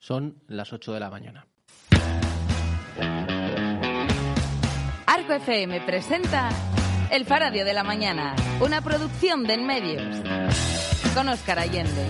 Son las 8 de la mañana. Arco FM presenta El Faradio de la Mañana, una producción de En Medios, con Óscar Allende.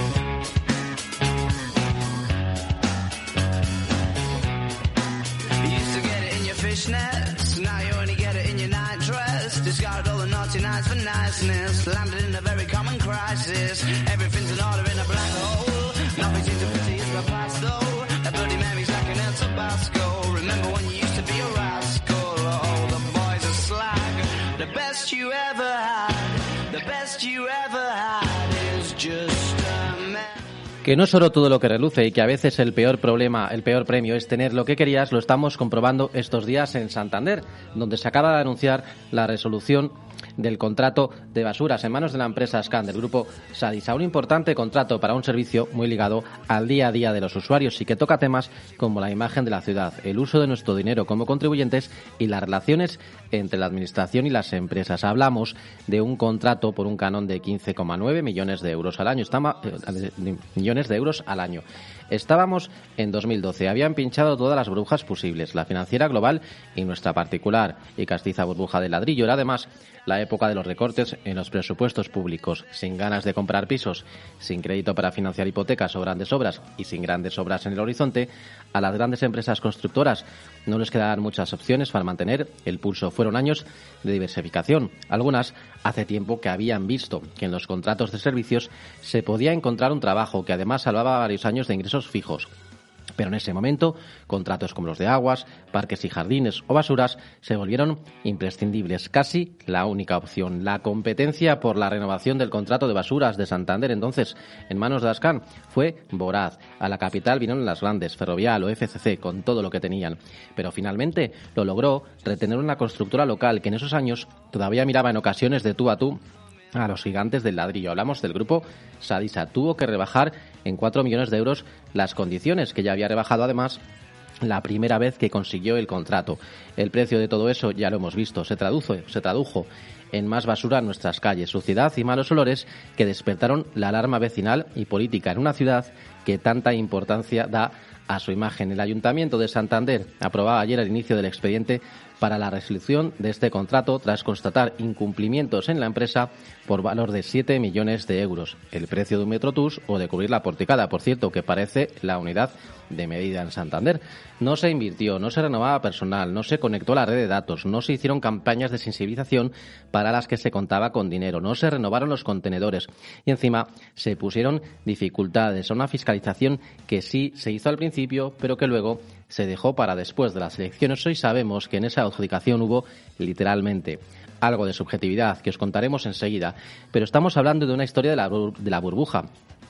Now you only get it in your night dress. Discarded all the naughty nights for niceness. Landed in a very common crisis. Everything's in order in a black hole. Nothing seems to pity is the past though. That Bloody Mary's like an El Tabasco. Remember when you used to be a rascal? Oh, the boys are slag. The best you ever had. The best you ever had is just a man. Que no es oro todo lo que reluce y que a veces el peor premio es tener lo que querías, lo estamos comprobando estos días en Santander, donde se acaba de anunciar la resolución del contrato de basuras en manos de la empresa Scan del grupo Sadisa, un importante contrato para un servicio muy ligado al día a día de los usuarios y que toca temas como la imagen de la ciudad, el uso de nuestro dinero como contribuyentes y las relaciones entre la administración y las empresas. Hablamos de un contrato por un canon de 15,9 millones de euros al año. Estábamos en 2012, habían pinchado todas las burbujas posibles, la financiera global y nuestra particular, y castiza burbuja de ladrillo. Era además la época de los recortes en los presupuestos públicos, sin ganas de comprar pisos, sin crédito para financiar hipotecas o grandes obras y sin grandes obras en el horizonte. A las grandes empresas constructoras no les quedaban muchas opciones para mantener el pulso. Fueron años de diversificación. Algunas hace tiempo que habían visto que en los contratos de servicios se podía encontrar un trabajo que además salvaba varios años de ingresos fijos. Pero en ese momento, contratos como los de aguas, parques y jardines o basuras se volvieron imprescindibles, casi la única opción. La competencia por la renovación del contrato de basuras de Santander, entonces en manos de Ascan, fue voraz. A la capital vinieron las grandes, Ferrovial o FCC, con todo lo que tenían. Pero finalmente lo logró retener una constructora local que en esos años todavía miraba en ocasiones de tú a tú a los gigantes del ladrillo. Hablamos del grupo Sadisa. Tuvo que rebajar en 4 millones de euros las condiciones, que ya había rebajado además la primera vez que consiguió el contrato. El precio de todo eso ya lo hemos visto. Se tradujo en más basura en nuestras calles, suciedad y malos olores que despertaron la alarma vecinal y política en una ciudad que tanta importancia da a su imagen. El Ayuntamiento de Santander aprobaba ayer el inicio del expediente para la resolución de este contrato tras constatar incumplimientos en la empresa por valor de 7 millones de euros. El precio de un metrotús o de cubrir la porticada, por cierto, que parece la unidad de medida en Santander. No se invirtió, no se renovaba personal, no se conectó a la red de datos, no se hicieron campañas de sensibilización para las que se contaba con dinero, no se renovaron los contenedores y encima se pusieron dificultades a una fiscalización que sí se hizo al principio, pero que luego se dejó para después de las elecciones. Hoy sabemos que en esa adjudicación hubo literalmente algo de subjetividad que os contaremos enseguida, pero estamos hablando de una historia de la burbuja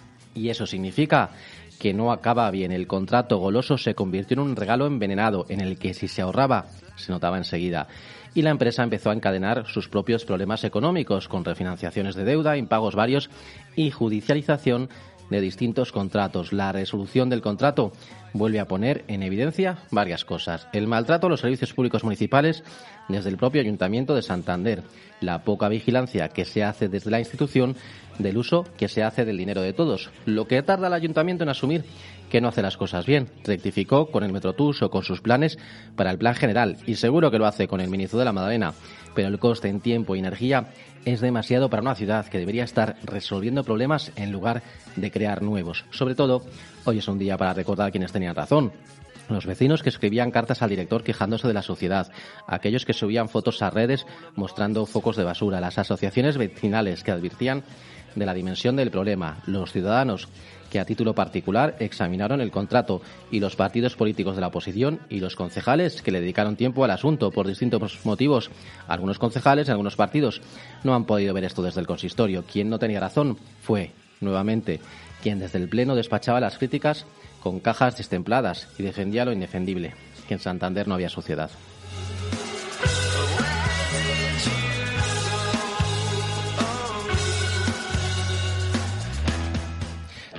y eso significa que no acaba bien. El contrato goloso se convirtió en un regalo envenenado en el que si se ahorraba se notaba enseguida. Y la empresa empezó a encadenar sus propios problemas económicos con refinanciaciones de deuda, impagos varios y judicialización de distintos contratos. La resolución del contrato vuelve a poner en evidencia varias cosas. El maltrato a los servicios públicos municipales desde el propio Ayuntamiento de Santander, la poca vigilancia que se hace desde la institución del uso que se hace del dinero de todos, lo que tarda el Ayuntamiento en asumir que no hace las cosas bien. Rectificó con el Metrotús o con sus planes para el plan general y seguro que lo hace con el Ministro de la Madalena, pero el coste en tiempo y energía es demasiado para una ciudad que debería estar resolviendo problemas en lugar de crear nuevos. Sobre todo, hoy es un día para recordar a quienes tenían razón. Los vecinos que escribían cartas al director quejándose de la suciedad, aquellos que subían fotos a redes mostrando focos de basura, las asociaciones vecinales que advirtían de la dimensión del problema, los ciudadanos que a título particular examinaron el contrato y los partidos políticos de la oposición y los concejales que le dedicaron tiempo al asunto por distintos motivos. Algunos concejales, algunos partidos no han podido ver esto desde el consistorio. Quien no tenía razón fue, nuevamente, quien desde el Pleno despachaba las críticas con cajas destempladas y defendía lo indefendible, que en Santander no había suciedad.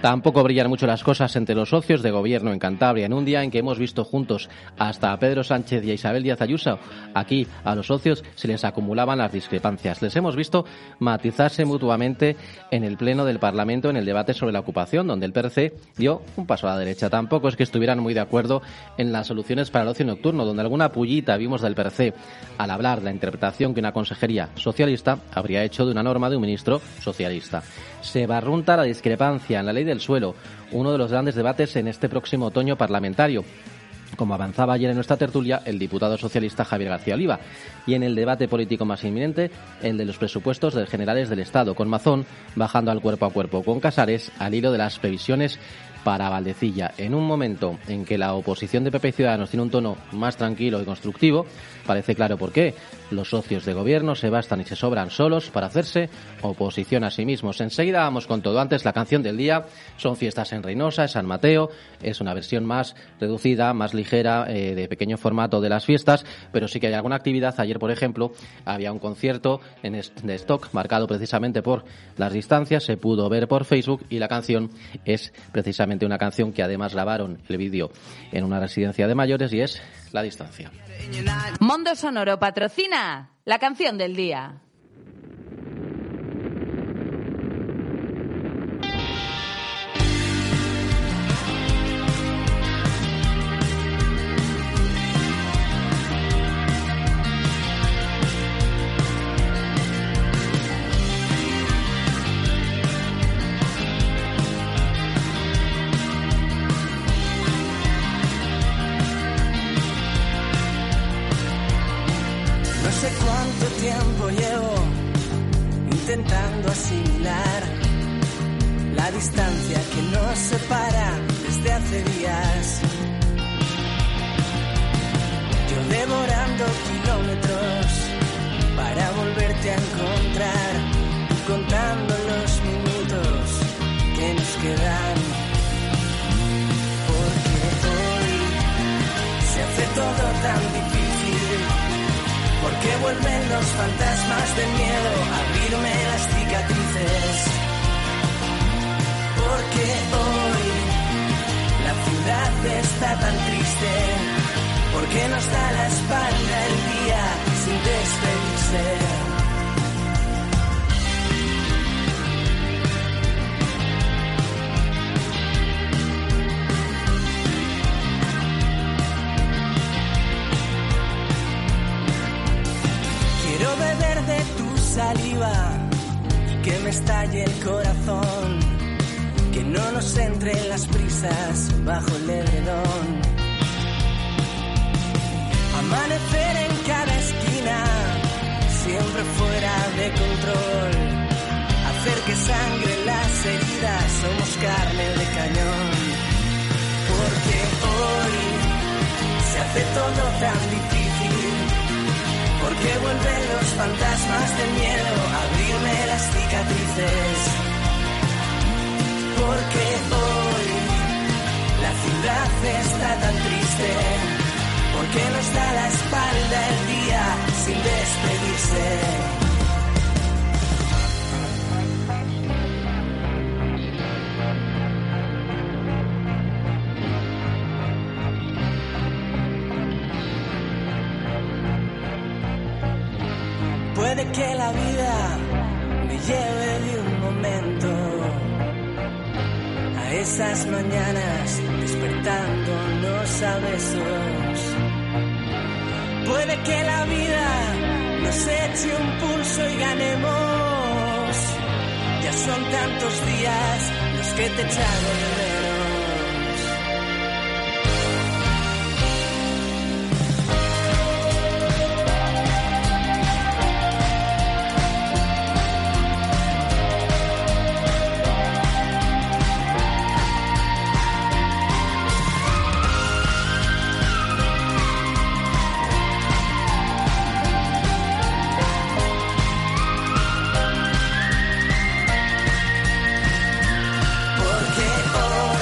Tampoco brillan mucho las cosas entre los socios de gobierno en Cantabria, en un día en que hemos visto juntos hasta a Pedro Sánchez y a Isabel Díaz Ayuso. Aquí a los socios se les acumulaban las discrepancias. Les hemos visto matizarse mutuamente en el Pleno del Parlamento en el debate sobre la ocupación, donde el PRC dio un paso a la derecha. Tampoco es que estuvieran muy de acuerdo en las soluciones para el ocio nocturno, donde alguna pullita vimos del PRC al hablar de la interpretación que una consejería socialista habría hecho de una norma de un ministro socialista. Se barrunta la discrepancia en la ley del suelo, uno de los grandes debates en este próximo otoño parlamentario, como avanzaba ayer en nuestra tertulia el diputado socialista Javier García Oliva, y en el debate político más inminente, el de los presupuestos de generales del Estado, con Mazón bajando al cuerpo a cuerpo con Casares al hilo de las previsiones para Valdecilla. En un momento en que la oposición de PP y Ciudadanos tiene un tono más tranquilo y constructivo, parece claro por qué. Los socios de gobierno se bastan y se sobran solos para hacerse oposición a sí mismos. Enseguida vamos con todo. Antes, la canción del día. Son fiestas en Reynosa, en San Mateo. Es una versión más reducida, más ligera, de pequeño formato de las fiestas, pero sí que hay alguna actividad. Ayer, por ejemplo, había un concierto de Stock, marcado precisamente por las distancias. Se pudo ver por Facebook y la canción es precisamente una canción que además grabaron el vídeo en una residencia de mayores y es La Distancia. Mondo Sonoro patrocina la canción del día. No sé cuánto tiempo llevo intentando asimilar la distancia que nos separa desde hace días. Yo devorando kilómetros para volverte a encontrar, tú contando los minutos que nos quedan. Porque hoy se hace todo tan difícil. Porque vuelven los fantasmas del miedo a abrirme las cicatrices. Porque hoy la ciudad está tan triste. Porque nos da la espalda el día sin despedirse. Quiero beber de tu saliva y que me estalle el corazón, que no nos entren las prisas bajo el edredón. Amanecer en cada esquina, siempre fuera de control, hacer que sangren las heridas, somos carne de cañón. Porque hoy se hace todo tan difícil. Porque vuelven los fantasmas del miedo a abrirme las cicatrices. Porque hoy la ciudad está tan triste. Porque nos da la espalda el día sin despedirse. Puede que la vida me lleve de un momento a esas mañanas despertándonos a besos. Puede que la vida nos eche un pulso y ganemos. Ya son tantos días los que te he echado de menos. Porque hoy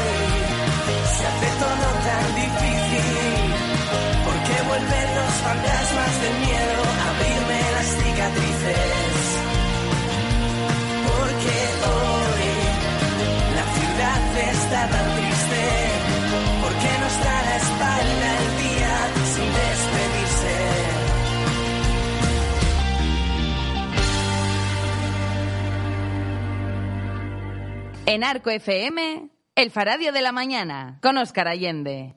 En Arco FM, El Faradio de la Mañana, con Óscar Allende.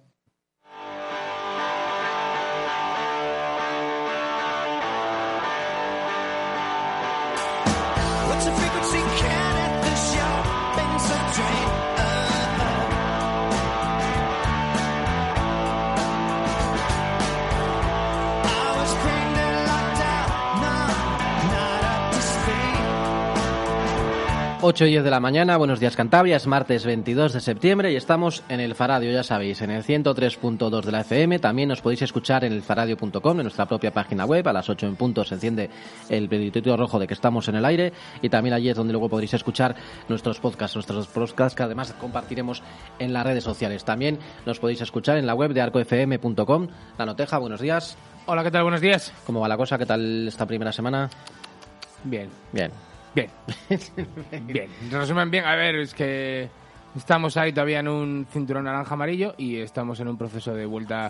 What's the frequency count at the shopping train? I was cranked and locked out, no, not up to speed. 8 y 10 de la mañana, buenos días Cantabria, es martes 22 de septiembre y estamos en el Faradio, ya sabéis, en el 103.2 de la FM. También nos podéis escuchar en elfaradio.com, en nuestra propia página web. A las 8 en punto se enciende el peditito rojo de que estamos en el aire, y también allí es donde luego podréis escuchar nuestros podcasts que además compartiremos en las redes sociales. También nos podéis escuchar en la web de arcofm.com. La Noteja, buenos días. Hola, ¿qué tal? Buenos días. ¿Cómo va la cosa? ¿Qué tal esta primera semana? Bien. Bien. Bien. Bien. Resumen bien. A ver, es que estamos ahí todavía en un cinturón naranja-amarillo y estamos en un proceso de vuelta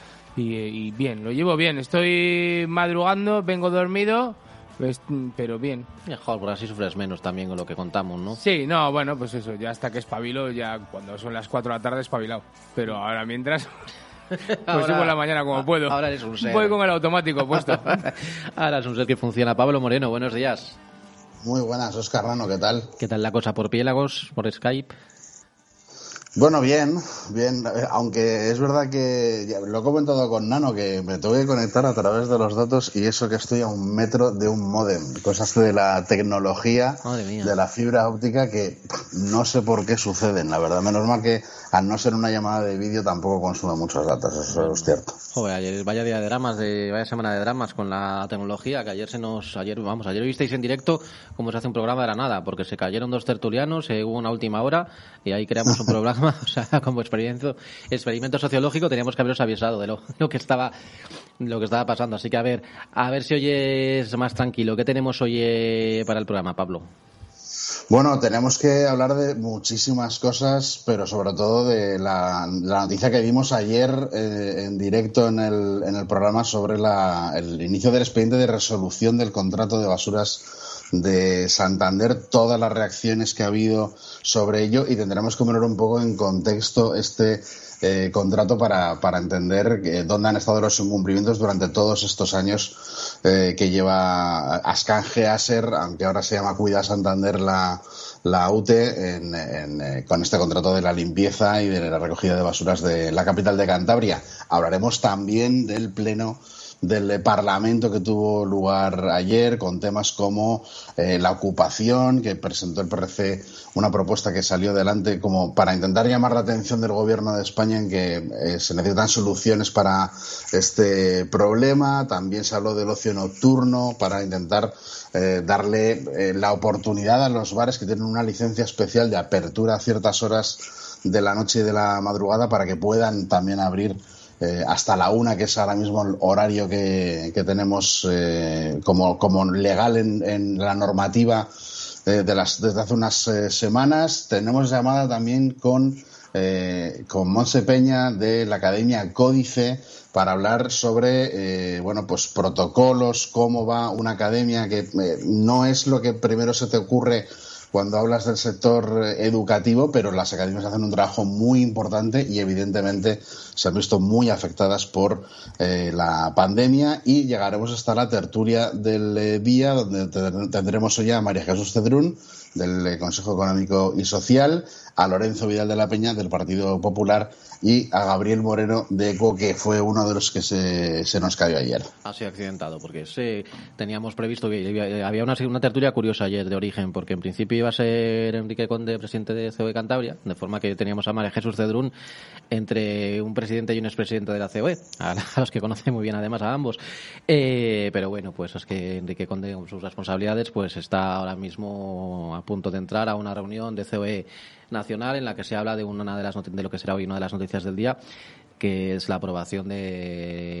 y bien, lo llevo bien. Estoy madrugando, vengo dormido, pero bien. Mejor, porque así sufres menos también con lo que contamos, ¿no? Sí, no, bueno, pues eso, ya hasta que espabilo, ya cuando son las 4 de la tarde espabilado. Pero ahora mientras... Pues ahora, sigo en la mañana como puedo. Ahora eres un ser. Voy con el automático puesto. Ahora es un ser que funciona. Pablo Moreno, buenos días. Muy buenas, Óscar Rano, ¿qué tal? ¿Qué tal la cosa por Piélagos, por Skype? Bueno, bien, aunque es verdad que ya lo he comentado con Nano, que me tengo que conectar a través de los datos y eso que estoy a 1 metro de un módem, cosas de la tecnología, de la fibra óptica que no sé por qué suceden, la verdad, menos mal que al no ser una llamada de vídeo tampoco consume muchos datos, eso es cierto. Joder, ayer vaya día de dramas, vaya semana de dramas con la tecnología, que ayer visteis en directo cómo se hace un programa de la nada, porque se cayeron 2 tertulianos, hubo una última hora y ahí creamos un programa. O sea, como experimento sociológico teníamos que haberos avisado de lo que estaba pasando. Así que a ver si hoy es más tranquilo. ¿Qué tenemos hoy para el programa, Pablo? Bueno, tenemos que hablar de muchísimas cosas, pero sobre todo de la noticia que vimos ayer en directo en el programa sobre el inicio del expediente de resolución del contrato de basuras de Santander, todas las reacciones que ha habido sobre ello, y tendremos que poner un poco en contexto este contrato para entender dónde han estado los incumplimientos durante todos estos años que lleva Ascange Aser, aunque ahora se llama Cuida Santander la UTE, con este contrato de la limpieza y de la recogida de basuras de la capital de Cantabria. Hablaremos también del pleno del Parlamento que tuvo lugar ayer, con temas como la ocupación, que presentó el PRC una propuesta que salió adelante como para intentar llamar la atención del Gobierno de España en que se necesitan soluciones para este problema. También se habló del ocio nocturno para intentar darle la oportunidad a los bares que tienen una licencia especial de apertura a ciertas horas de la noche y de la madrugada para que puedan también abrir hasta la 1, que es ahora mismo el horario que tenemos como legal en la normativa desde hace unas semanas. Tenemos llamada también con Montse Peña de la Academia Códice para hablar sobre pues protocolos, cómo va una academia, que no es lo que primero se te ocurre cuando hablas del sector educativo, pero las academias hacen un trabajo muy importante y evidentemente se han visto muy afectadas por la pandemia, y llegaremos hasta la tertulia del día, donde tendremos hoy a María Jesús Cedrún del Consejo Económico y Social, a Lorenzo Vidal de la Peña del Partido Popular y a Gabriel Moreno de ECO, que fue uno de los que se nos cayó ayer. Ha sido accidentado, porque teníamos previsto que había una tertulia curiosa ayer de origen, porque en principio iba a ser Enrique Conde, presidente de COE Cantabria, de forma que teníamos a María Jesús Cedrún entre un presidente y un expresidente de la COE, a los que conoce muy bien además a ambos. Pero bueno, pues es que Enrique Conde, con sus responsabilidades, pues está ahora mismo a punto de entrar a una reunión de COE nacional en la que se habla de de lo que será hoy una de las noticias del día, que es la aprobación de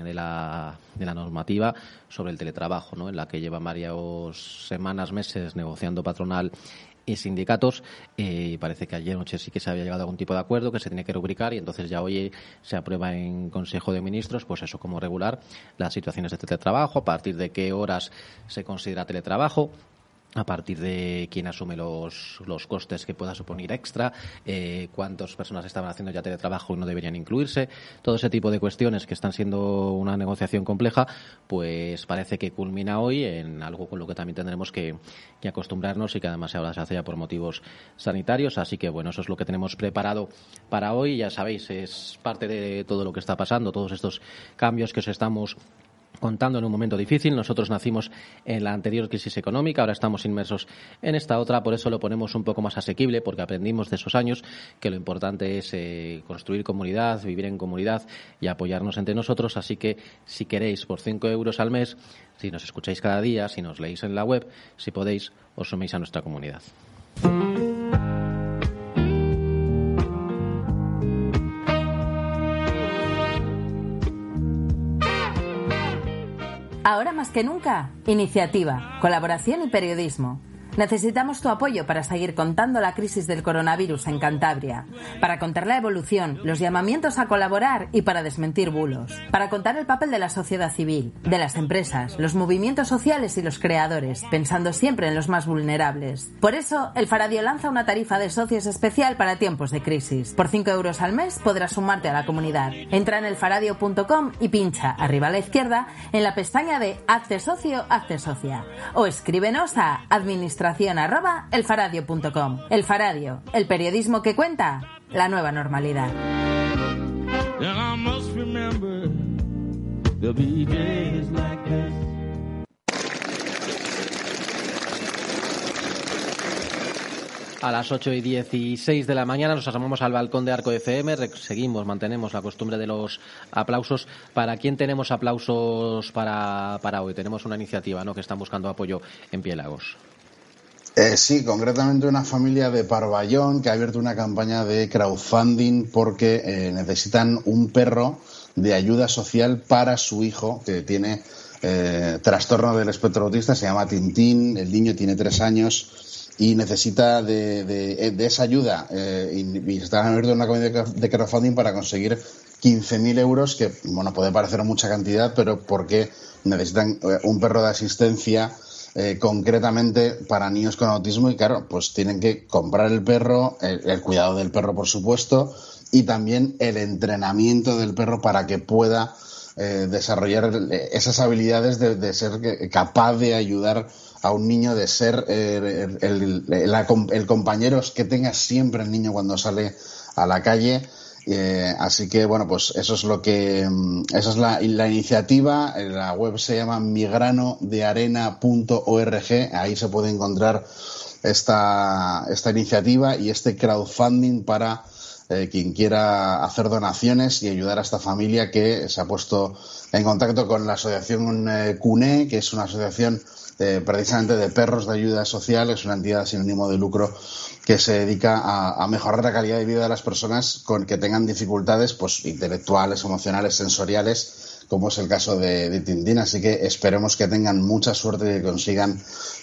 la normativa sobre el teletrabajo, ¿no? En la que llevan varias semanas, meses negociando patronal y sindicatos, y parece que ayer noche sí que se había llegado a algún tipo de acuerdo que se tiene que rubricar, y entonces ya hoy se aprueba en Consejo de Ministros, pues eso, cómo regular las situaciones de teletrabajo, a partir de qué horas se considera teletrabajo. a partir de quién asume los costes que pueda suponer extra, cuántas personas estaban haciendo ya teletrabajo y no deberían incluirse, todo ese tipo de cuestiones que están siendo una negociación compleja, pues parece que culmina hoy en algo con lo que también tendremos que acostumbrarnos y que además ahora se hace ya por motivos sanitarios. Así que bueno, eso es lo que tenemos preparado para hoy. Ya sabéis, es parte de todo lo que está pasando, todos estos cambios que os estamos contando en un momento difícil. Nosotros nacimos en la anterior crisis económica, ahora estamos inmersos en esta otra, por eso lo ponemos un poco más asequible, porque aprendimos de esos años que lo importante es construir comunidad, vivir en comunidad y apoyarnos entre nosotros. Así que si queréis, por 5 euros al mes, si nos escucháis cada día, si nos leéis en la web, si podéis, os suméis a nuestra comunidad. Ahora más que nunca, iniciativa, colaboración y periodismo. Necesitamos tu apoyo para seguir contando la crisis del coronavirus en Cantabria, para contar la evolución, los llamamientos a colaborar y para desmentir bulos, para contar el papel de la sociedad civil, de las empresas, los movimientos sociales y los creadores, pensando siempre en los más vulnerables. Por eso, el Faradio lanza una tarifa de socios especial para tiempos de crisis. Por 5 euros al mes podrás sumarte a la comunidad. Entra en elfaradio.com y pincha arriba a la izquierda en la pestaña de Hazte socio, hazte socia. O escríbenos a administración@elfaradio.com. El Faradio, el periodismo que cuenta la nueva normalidad. A las 8:16 de la mañana nos asomamos al balcón de Arco FM. Mantenemos la costumbre de los aplausos. ¿Para quién tenemos aplausos para hoy? Tenemos una iniciativa, ¿no?, que están buscando apoyo en Piélagos. Sí, concretamente una familia de Parvallón que ha abierto una campaña de crowdfunding porque necesitan un perro de ayuda social para su hijo que tiene trastorno del espectro autista, se llama Tintín, el niño tiene 3 años y necesita de esa ayuda y están abierto una campaña de crowdfunding para conseguir 15.000 euros, que bueno, puede parecer mucha cantidad, pero porque necesitan un perro de asistencia concretamente para niños con autismo y claro, pues tienen que comprar el perro, el cuidado del perro por supuesto y también el entrenamiento del perro para que pueda desarrollar esas habilidades de ser capaz de ayudar a un niño, de ser el compañero que tenga siempre el niño cuando sale a la calle. Así que bueno, pues esa es la iniciativa. La web se llama migranodearena.org. Ahí se puede encontrar esta iniciativa y este crowdfunding para quien quiera hacer donaciones y ayudar a esta familia que se ha puesto en contacto con la asociación CUNE, que es una asociación precisamente de perros de ayuda social. Es una entidad sin ánimo de lucro que se dedica a mejorar la calidad de vida de las personas que tengan dificultades pues intelectuales, emocionales, sensoriales, como es el caso de Tintín. Así que esperemos que tengan mucha suerte y que consigan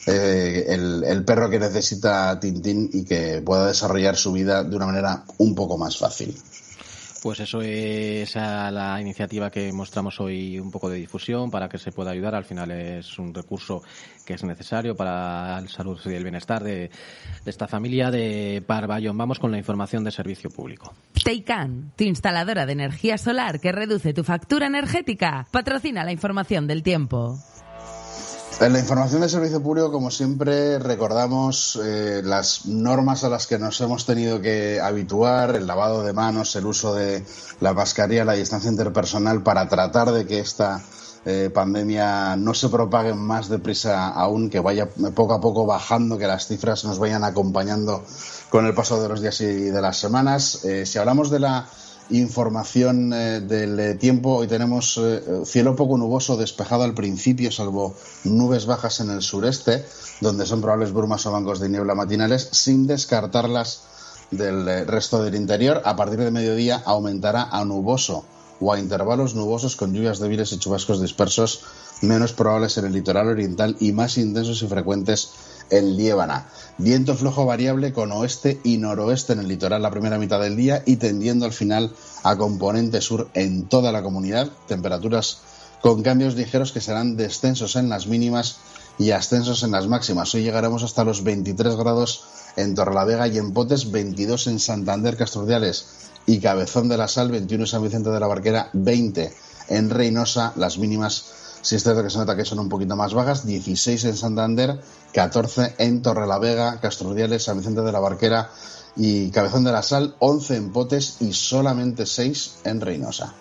el perro que necesita Tintín y que pueda desarrollar su vida de una manera un poco más fácil. Pues eso es la iniciativa que mostramos hoy, un poco de difusión para que se pueda ayudar. Al final es un recurso que es necesario para la salud y el bienestar de esta familia de Parvallón. Vamos con la información de servicio público. Teican, tu instaladora de energía solar que reduce tu factura energética, patrocina la información del tiempo. En la información de servicio público, como siempre, recordamos las normas a las que nos hemos tenido que habituar, el lavado de manos, el uso de la mascarilla, la distancia interpersonal, para tratar de que esta pandemia no se propague más deprisa aún, que vaya poco a poco bajando, que las cifras nos vayan acompañando con el paso de los días y de las semanas. Si hablamos de la información del tiempo, hoy tenemos cielo poco nuboso, despejado al principio, salvo nubes bajas en el sureste, donde son probables brumas o bancos de niebla matinales, sin descartarlas del resto del interior. A partir de mediodía aumentará a nuboso o a intervalos nubosos con lluvias débiles y chubascos dispersos, menos probables en el litoral oriental y más intensos y frecuentes en Liébana. Viento flojo variable con oeste y noroeste en el litoral la primera mitad del día y tendiendo al final a componente sur en toda la comunidad. Temperaturas con cambios ligeros que serán descensos en las mínimas y ascensos en las máximas. Hoy llegaremos hasta los 23 grados en Torrelavega y en Potes, 22 en Santander, Castrurdiales y Cabezón de la Sal, 21 en San Vicente de la Barquera, 20 en Reynosa. Las mínimas, si es cierto que se nota que son un poquito más bajas, 16 en Santander, 14 en Torrelavega, Castrurdiales, San Vicente de la Barquera y Cabezón de la Sal, 11 en Potes y solamente 6 en Reynosa.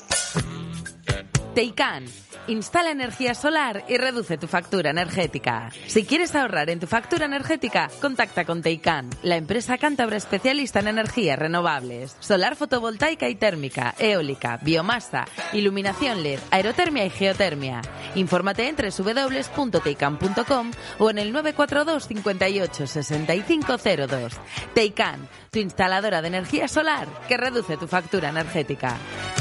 Teican. Instala energía solar y reduce tu factura energética. Si quieres ahorrar en tu factura energética, contacta con Teican, la empresa cántabra especialista en energías renovables. Solar fotovoltaica y térmica, eólica, biomasa, iluminación LED, aerotermia y geotermia. Infórmate en www.teican.com o en el 942 58 6502. Teican, tu instaladora de energía solar que reduce tu factura energética.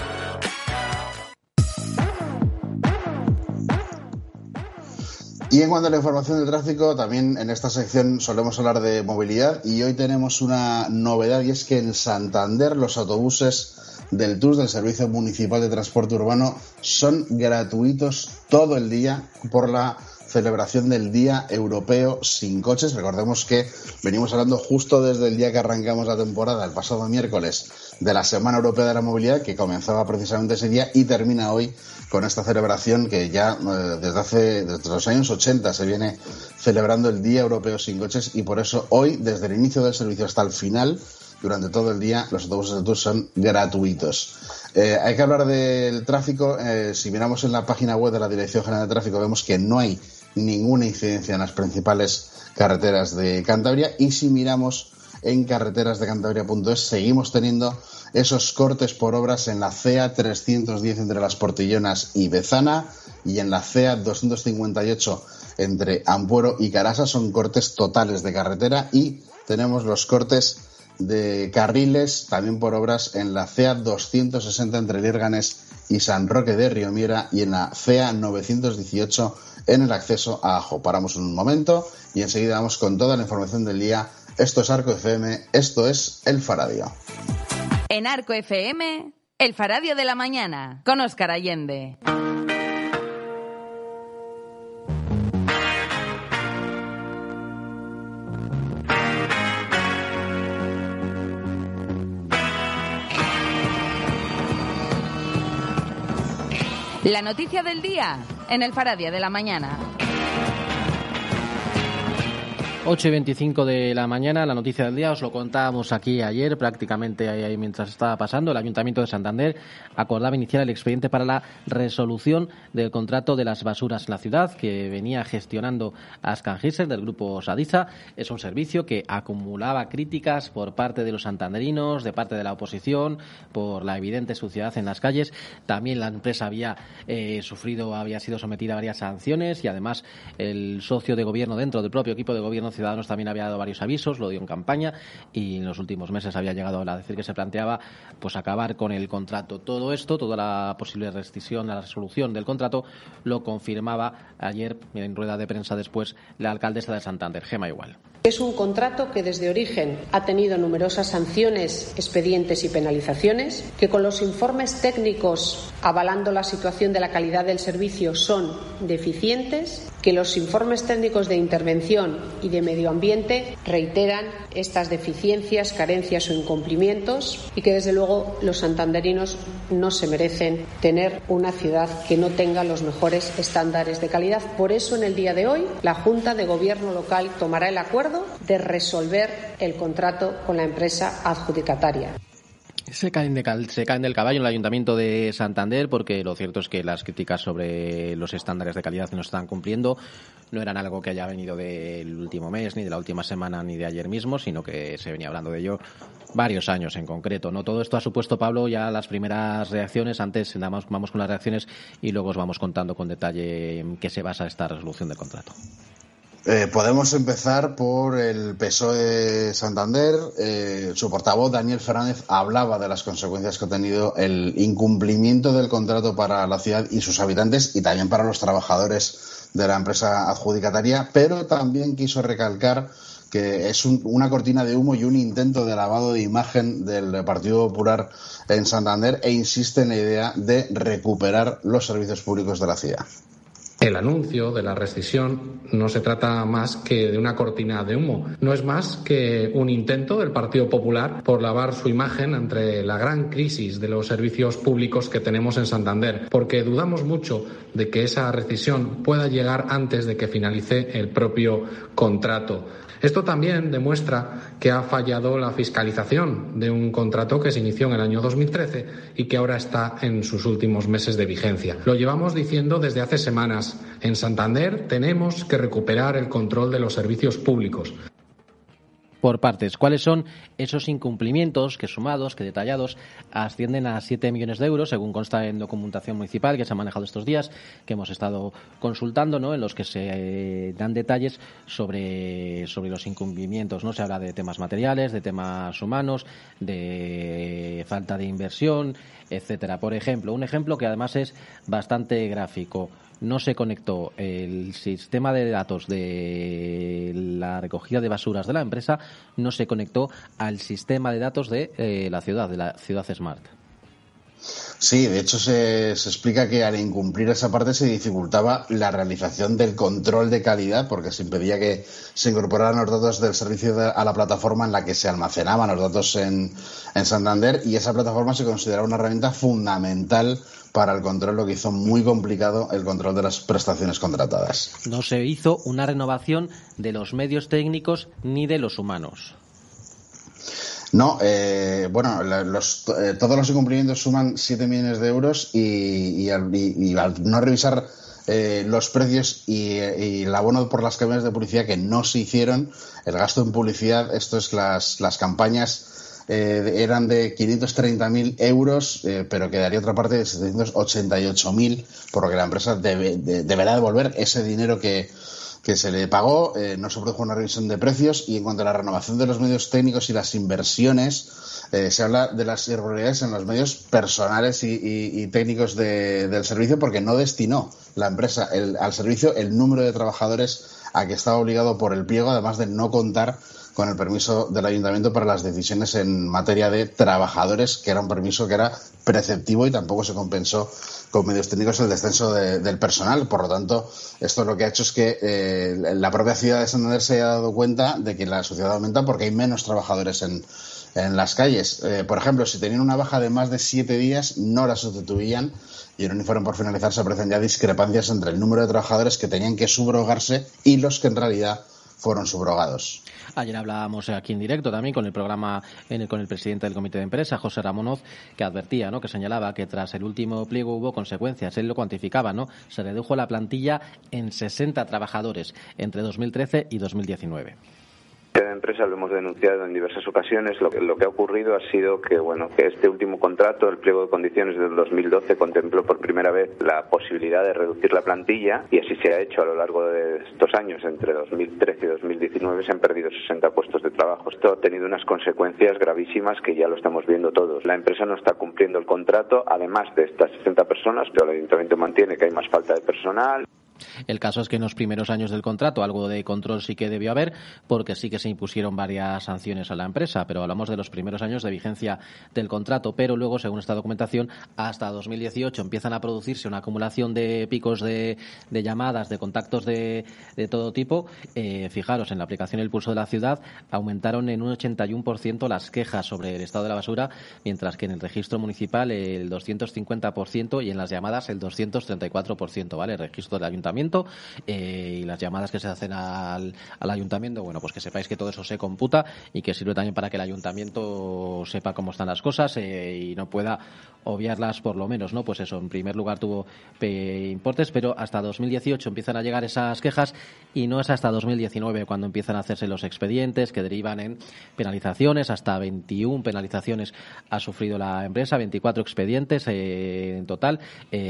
Y en cuanto a la información del tráfico, también en esta sección solemos hablar de movilidad y hoy tenemos una novedad, y es que en Santander los autobuses del TUS, del Servicio Municipal de Transporte Urbano, son gratuitos todo el día por la celebración del Día Europeo Sin Coches. Recordemos que venimos hablando justo desde el día que arrancamos la temporada, el pasado miércoles, de la Semana Europea de la Movilidad, que comenzaba precisamente ese día y termina hoy con esta celebración que ya desde los años 80 se viene celebrando el Día Europeo Sin Coches, y por eso hoy, desde el inicio del servicio hasta el final, durante todo el día, los autobuses de TUS son gratuitos. Hay que hablar del tráfico. Si miramos en la página web de la Dirección General de Tráfico, vemos que no hay ninguna incidencia en las principales carreteras de Cantabria, y si miramos en carreterasdecantabria.es seguimos teniendo esos cortes por obras en la CEA 310 entre Las Portillonas y Bezana, y en la CEA 258 entre Ampuero y Carasa. Son cortes totales de carretera, y tenemos los cortes de carriles también por obras en la CEA 260 entre Lírganes y San Roque de Riomiera, y en la CEA 918 en el acceso a Ajo. Paramos un momento y enseguida vamos con toda la información del día. Esto es Arco FM, esto es El Faradio. En Arco FM, El Faradio de la Mañana, con Óscar Allende. La noticia del día en El Faradio de la Mañana. 8:25 de la mañana, la noticia del día, os lo contábamos aquí ayer, prácticamente ahí mientras estaba pasando. El Ayuntamiento de Santander acordaba iniciar el expediente para la resolución del contrato de las basuras en la ciudad, que venía gestionando Ascan Gisler, del grupo Sadisa. Es un servicio que acumulaba críticas por parte de los santanderinos, de parte de la oposición, por la evidente suciedad en las calles. También la empresa había sido sometida a varias sanciones, y además el socio de gobierno dentro del propio equipo de gobierno, Ciudadanos, también había dado varios avisos, lo dio en campaña, y en los últimos meses había llegado a decir que se planteaba pues acabar con el contrato. Todo esto, toda la posible rescisión, la resolución del contrato, lo confirmaba ayer en rueda de prensa después la alcaldesa de Santander, Gemma Igual. Es un contrato que desde origen ha tenido numerosas sanciones, expedientes y penalizaciones, que con los informes técnicos avalando la situación de la calidad del servicio son deficientes, que los informes técnicos de intervención y de medio ambiente reiteran estas deficiencias, carencias o incumplimientos, y que desde luego los santanderinos no se merecen tener una ciudad que no tenga los mejores estándares de calidad. Por eso, en el día de hoy, la Junta de Gobierno local tomará el acuerdo de resolver el contrato con la empresa adjudicataria. Se caen del caballo en el Ayuntamiento de Santander, porque lo cierto es que las críticas sobre los estándares de calidad que no están cumpliendo no eran algo que haya venido del último mes, ni de la última semana, ni de ayer mismo, sino que se venía hablando de ello varios años en concreto, ¿no? Todo esto ha supuesto, Pablo, ya las primeras reacciones. Antes vamos con las reacciones y luego os vamos contando con detalle en qué se basa esta resolución del contrato. Podemos empezar por el PSOE de Santander. Su portavoz, Daniel Fernández, hablaba de las consecuencias que ha tenido el incumplimiento del contrato para la ciudad y sus habitantes, y también para los trabajadores de la empresa adjudicataria, pero también quiso recalcar que es una cortina de humo y un intento de lavado de imagen del Partido Popular en Santander, e insiste en la idea de recuperar los servicios públicos de la ciudad. El anuncio de la rescisión no se trata más que de una cortina de humo. No es más que un intento del Partido Popular por lavar su imagen ante la gran crisis de los servicios públicos que tenemos en Santander, porque dudamos mucho de que esa rescisión pueda llegar antes de que finalice el propio contrato. Esto también demuestra que ha fallado la fiscalización de un contrato que se inició en el año 2013 y que ahora está en sus últimos meses de vigencia. Lo llevamos diciendo desde hace semanas. En Santander tenemos que recuperar el control de los servicios públicos. Por partes, ¿cuáles son esos incumplimientos que sumados, que detallados, ascienden a 7 millones de euros, según consta en documentación municipal que se ha manejado estos días, que hemos estado consultando, ¿no?, en los que se dan detalles sobre los incumplimientos, ¿no? Se habla de temas materiales, de temas humanos, de falta de inversión, etcétera. Por ejemplo, un ejemplo que además es bastante gráfico. No se conectó el sistema de datos de la recogida de basuras de la empresa, no se conectó al sistema de datos de la ciudad Smart. Sí, de hecho se explica que al incumplir esa parte se dificultaba la realización del control de calidad porque se impedía que se incorporaran los datos del servicio a la plataforma en la que se almacenaban los datos en Santander, y esa plataforma se considera una herramienta fundamental para el control, lo que hizo muy complicado el control de las prestaciones contratadas. No se hizo una renovación de los medios técnicos ni de los humanos. No, todos los incumplimientos suman 7 millones de euros y al no revisar los precios y el abono por las campañas de publicidad que no se hicieron, el gasto en publicidad, esto es las campañas eran de 530.000 euros, pero quedaría otra parte de 788.000, por lo que la empresa deberá devolver ese dinero que se le pagó. No se produjo una revisión de precios, y en cuanto a la renovación de los medios técnicos y las inversiones, se habla de las irregularidades en los medios personales y técnicos del servicio, porque no destinó la empresa al servicio el número de trabajadores a que estaba obligado por el pliego, además de no contar con el permiso del ayuntamiento para las decisiones en materia de trabajadores, que era un permiso que era preceptivo, y tampoco se compensó con medios técnicos el descenso del personal. Por lo tanto, esto lo que ha hecho es que la propia ciudad de Santander se haya dado cuenta de que la sociedad aumenta porque hay menos trabajadores en las calles. Por ejemplo, si tenían una baja de más de 7 días, no la sustituían, y en un informe por finalizar se aprecian ya discrepancias entre el número de trabajadores que tenían que subrogarse y los que en realidad fueron subrogados. Ayer hablábamos aquí en directo también con el programa con el presidente del comité de empresa, José Ramonoz, que advertía, ¿no?, que señalaba que tras el último pliego hubo consecuencias. Él lo cuantificaba, ¿no? Se redujo la plantilla en 60 trabajadores entre 2013 y 2019. De empresa lo hemos denunciado en diversas ocasiones. Lo que ha ocurrido ha sido que este último contrato, el pliego de condiciones del 2012, contempló por primera vez la posibilidad de reducir la plantilla, y así se ha hecho a lo largo de estos años. Entre 2013 y 2019 se han perdido 60 puestos de trabajo. Esto ha tenido unas consecuencias gravísimas que ya lo estamos viendo todos. La empresa no está cumpliendo el contrato, además de estas 60 personas, pero el ayuntamiento mantiene que hay más falta de personal. El caso es que en los primeros años del contrato algo de control sí que debió haber, porque sí que se impusieron varias sanciones a la empresa, pero hablamos de los primeros años de vigencia del contrato. Pero luego, según esta documentación, hasta 2018 empiezan a producirse una acumulación de picos de llamadas, de contactos de todo tipo. Fijaros, en la aplicación El Pulso de la Ciudad aumentaron en un 81% las quejas sobre el estado de la basura, mientras que en el registro municipal el 250% y en las llamadas el 234%, ¿vale? El registro del ayuntamiento y las llamadas que se hacen al ayuntamiento, bueno, pues que sepáis que todo eso se computa y que sirve también para que el ayuntamiento sepa cómo están las cosas y no pueda obviarlas, por lo menos, ¿no? Pues eso, en primer lugar tuvo importes, pero hasta 2018 empiezan a llegar esas quejas, y no es hasta 2019 cuando empiezan a hacerse los expedientes que derivan en penalizaciones. Hasta 21 penalizaciones ha sufrido la empresa, 24 expedientes en total,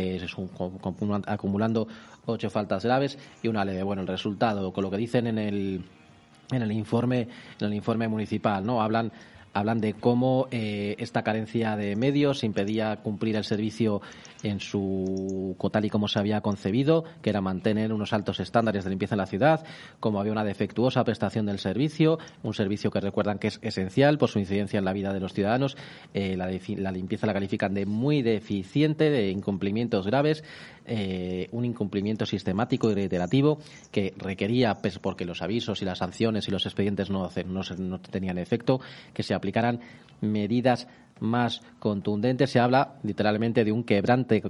acumulando 8 faltas graves y una leve. Bueno, el resultado, con lo que dicen en el informe municipal, ¿no? Hablan de cómo esta carencia de medios impedía cumplir el servicio en su tal y como se había concebido, que era mantener unos altos estándares de limpieza en la ciudad, como había una defectuosa prestación del servicio, un servicio que recuerdan que es esencial por su incidencia en la vida de los ciudadanos. La limpieza la califican de muy deficiente, de incumplimientos graves. un incumplimiento sistemático y reiterativo que requería, pues, porque los avisos y las sanciones y los expedientes no tenían efecto, que se aplicaran medidas más contundentes. Se habla literalmente de un quebrante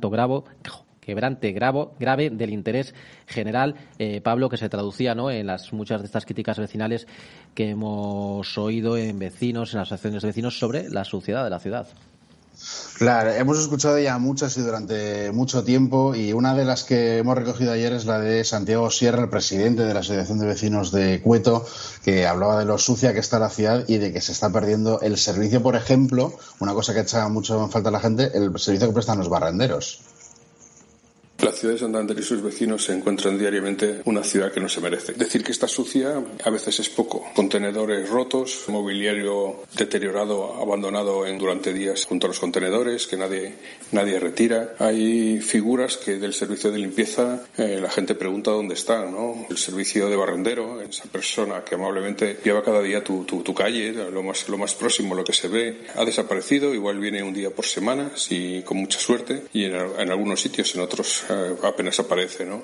grave del interés general, Pablo, que se traducía, ¿no?, en las muchas de estas críticas vecinales que hemos oído en vecinos, en las asociaciones de vecinos, sobre la suciedad de la ciudad. Claro, hemos escuchado ya muchas y durante mucho tiempo, y una de las que hemos recogido ayer es la de Santiago Sierra, el presidente de la Asociación de Vecinos de Cueto, que hablaba de lo sucia que está la ciudad y de que se está perdiendo el servicio, por ejemplo, una cosa que echa mucho en falta a la gente, el servicio que prestan los barrenderos. La ciudad de Santander y sus vecinos se encuentran diariamente una ciudad que no se merece. Decir que está sucia a veces es poco. Contenedores rotos, mobiliario deteriorado, abandonado durante días junto a los contenedores que nadie retira. Hay figuras que del servicio de limpieza la gente pregunta dónde están, ¿no? El servicio de barrendero, esa persona que amablemente lleva cada día tu calle, lo más próximo, lo que se ve, ha desaparecido. Igual viene un día por semana, sí, con mucha suerte, y en algunos sitios, en otros apenas aparece, ¿no?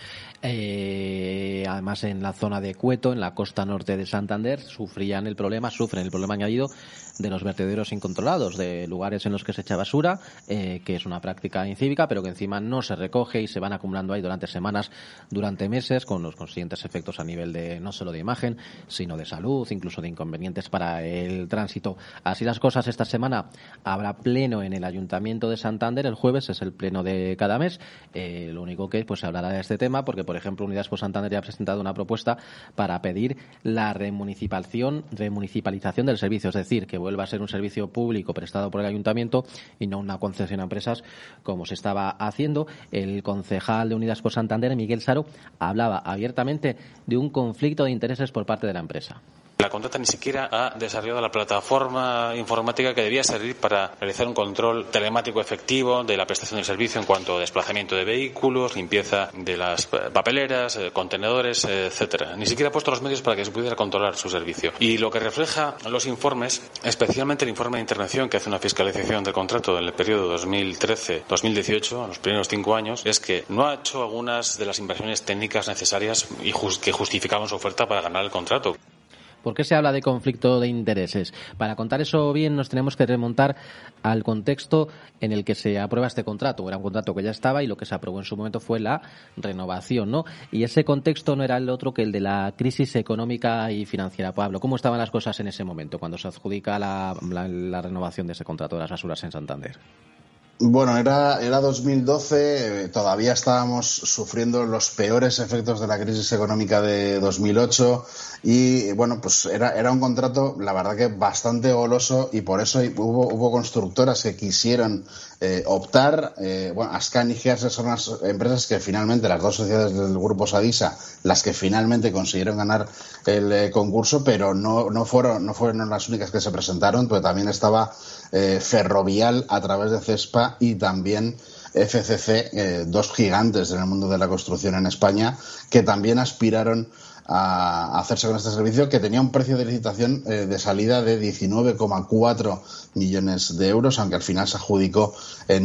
Además, en la zona de Cueto, en la costa norte de Santander, sufren el problema añadido de los vertederos incontrolados, de lugares en los que se echa basura, que es una práctica incívica, pero que encima no se recoge y se van acumulando ahí durante semanas, durante meses, con los consiguientes efectos a nivel de no solo de imagen, sino de salud, incluso de inconvenientes para el tránsito. Así las cosas, esta semana habrá pleno en el Ayuntamiento de Santander. El jueves es el pleno de cada mes. Lo único que pues se hablará de este tema, porque por ejemplo Unidas por Santander ya ha presentado una propuesta para pedir la remunicipalización del servicio, es decir, que vuelva a ser un servicio público prestado por el Ayuntamiento y no una concesión a empresas como se estaba haciendo. El concejal de Unidas por Santander, Miguel Saro, hablaba abiertamente de un conflicto de intereses por parte de la empresa. La contrata ni siquiera ha desarrollado la plataforma informática que debía servir para realizar un control telemático efectivo de la prestación del servicio en cuanto a desplazamiento de vehículos, limpieza de las papeleras, contenedores, etcétera. Ni siquiera ha puesto los medios para que se pudiera controlar su servicio. Y lo que refleja los informes, especialmente el informe de intervención que hace una fiscalización del contrato en el periodo 2013-2018, en los primeros 5 años, es que no ha hecho algunas de las inversiones técnicas necesarias y que justificaban su oferta para ganar el contrato. ¿Por qué se habla de conflicto de intereses? Para contar eso bien nos tenemos que remontar al contexto en el que se aprueba este contrato. Era un contrato que ya estaba y lo que se aprobó en su momento fue la renovación, ¿no? Y ese contexto no era el otro que el de la crisis económica y financiera. Pablo, ¿cómo estaban las cosas en ese momento cuando se adjudica la renovación de ese contrato de las basuras en Santander? Bueno, era 2012, todavía estábamos sufriendo los peores efectos de la crisis económica de 2008 y, bueno, pues era un contrato, la verdad que bastante goloso, y por eso hubo constructoras que quisieron optar. Ascan y Gears son las empresas que finalmente, las dos sociedades del grupo Sadisa, las que finalmente consiguieron ganar el concurso, pero no fueron las únicas que se presentaron, pero también estaba Ferrovial a través de CESPA y también FCC, dos gigantes en el mundo de la construcción en España, que también aspiraron a hacerse con este servicio, que tenía un precio de licitación de salida de 19,4 millones de euros, aunque al final se adjudicó en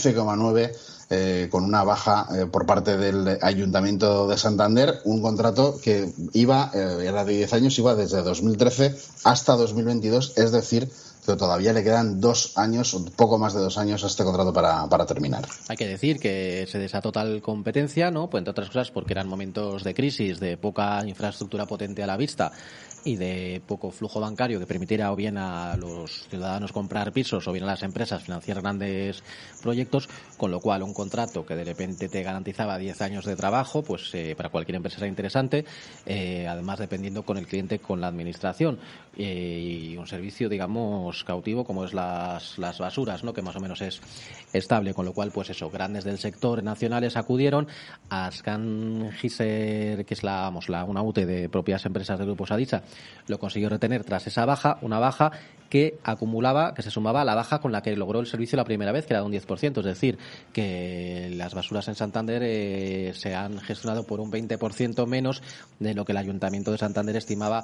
15,9 con una baja por parte del Ayuntamiento de Santander, un contrato que era de 10 años, iba desde 2013 hasta 2022, es decir, que todavía le quedan 2 años, un poco más de 2 años a este contrato para terminar. Hay que decir que se desató tal competencia, ¿no? Pues entre otras cosas porque eran momentos de crisis, de poca infraestructura potente a la vista y de poco flujo bancario que permitiera o bien a los ciudadanos comprar pisos o bien a las empresas financiar grandes proyectos, con lo cual un contrato que de repente te garantizaba 10 años de trabajo, pues para cualquier empresa era interesante, además dependiendo con el cliente, con la administración, y un servicio, digamos, cautivo como es las basuras, ¿no? Que más o menos es estable, con lo cual, pues eso, grandes del sector nacionales acudieron. A Ascan Giser, que es una UTE de propias empresas del grupo Sadisa, lo consiguió retener tras esa baja, una baja que se sumaba a la baja con la que logró el servicio la primera vez, que era de un 10%, es decir, que las basuras en Santander se han gestionado por un 20% menos de lo que el Ayuntamiento de Santander estimaba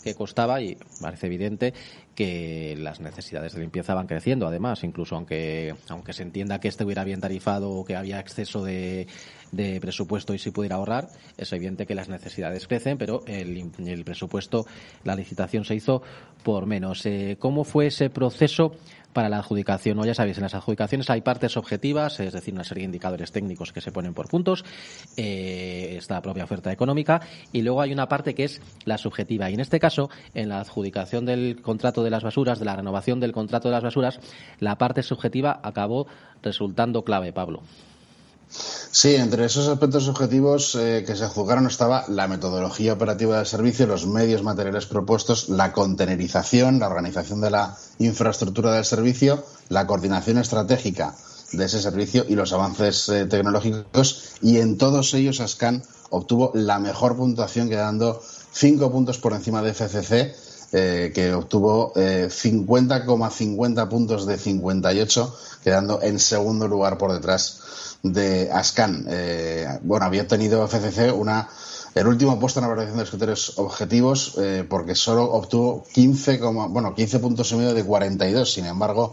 que costaba, y parece evidente que las necesidades de limpieza van creciendo. Además, incluso aunque se entienda que hubiera bien tarifado o que había exceso de presupuesto y se pudiera ahorrar, es evidente que las necesidades crecen, pero el presupuesto, la licitación se hizo por menos. ¿Cómo fue ese proceso para la adjudicación? Ya sabéis, en las adjudicaciones hay partes objetivas, es decir, una serie de indicadores técnicos que se ponen por puntos, esta propia oferta económica, y luego hay una parte que es la subjetiva. Y en este caso, en la adjudicación del contrato de las basuras, de la renovación del contrato de las basuras, la parte subjetiva acabó resultando clave, Pablo. Sí, entre esos aspectos objetivos que se juzgaron estaba la metodología operativa del servicio, los medios materiales propuestos, la contenerización, la organización de la infraestructura del servicio, la coordinación estratégica de ese servicio y los avances tecnológicos, y en todos ellos Ascan obtuvo la mejor puntuación, quedando 5 puntos por encima de FCC, que obtuvo 50,50 puntos de 58, quedando en segundo lugar por detrás de Ascan. Había obtenido FCC el último puesto en la valoración de los criterios objetivos, porque solo obtuvo 15 puntos y medio de 42. Sin embargo,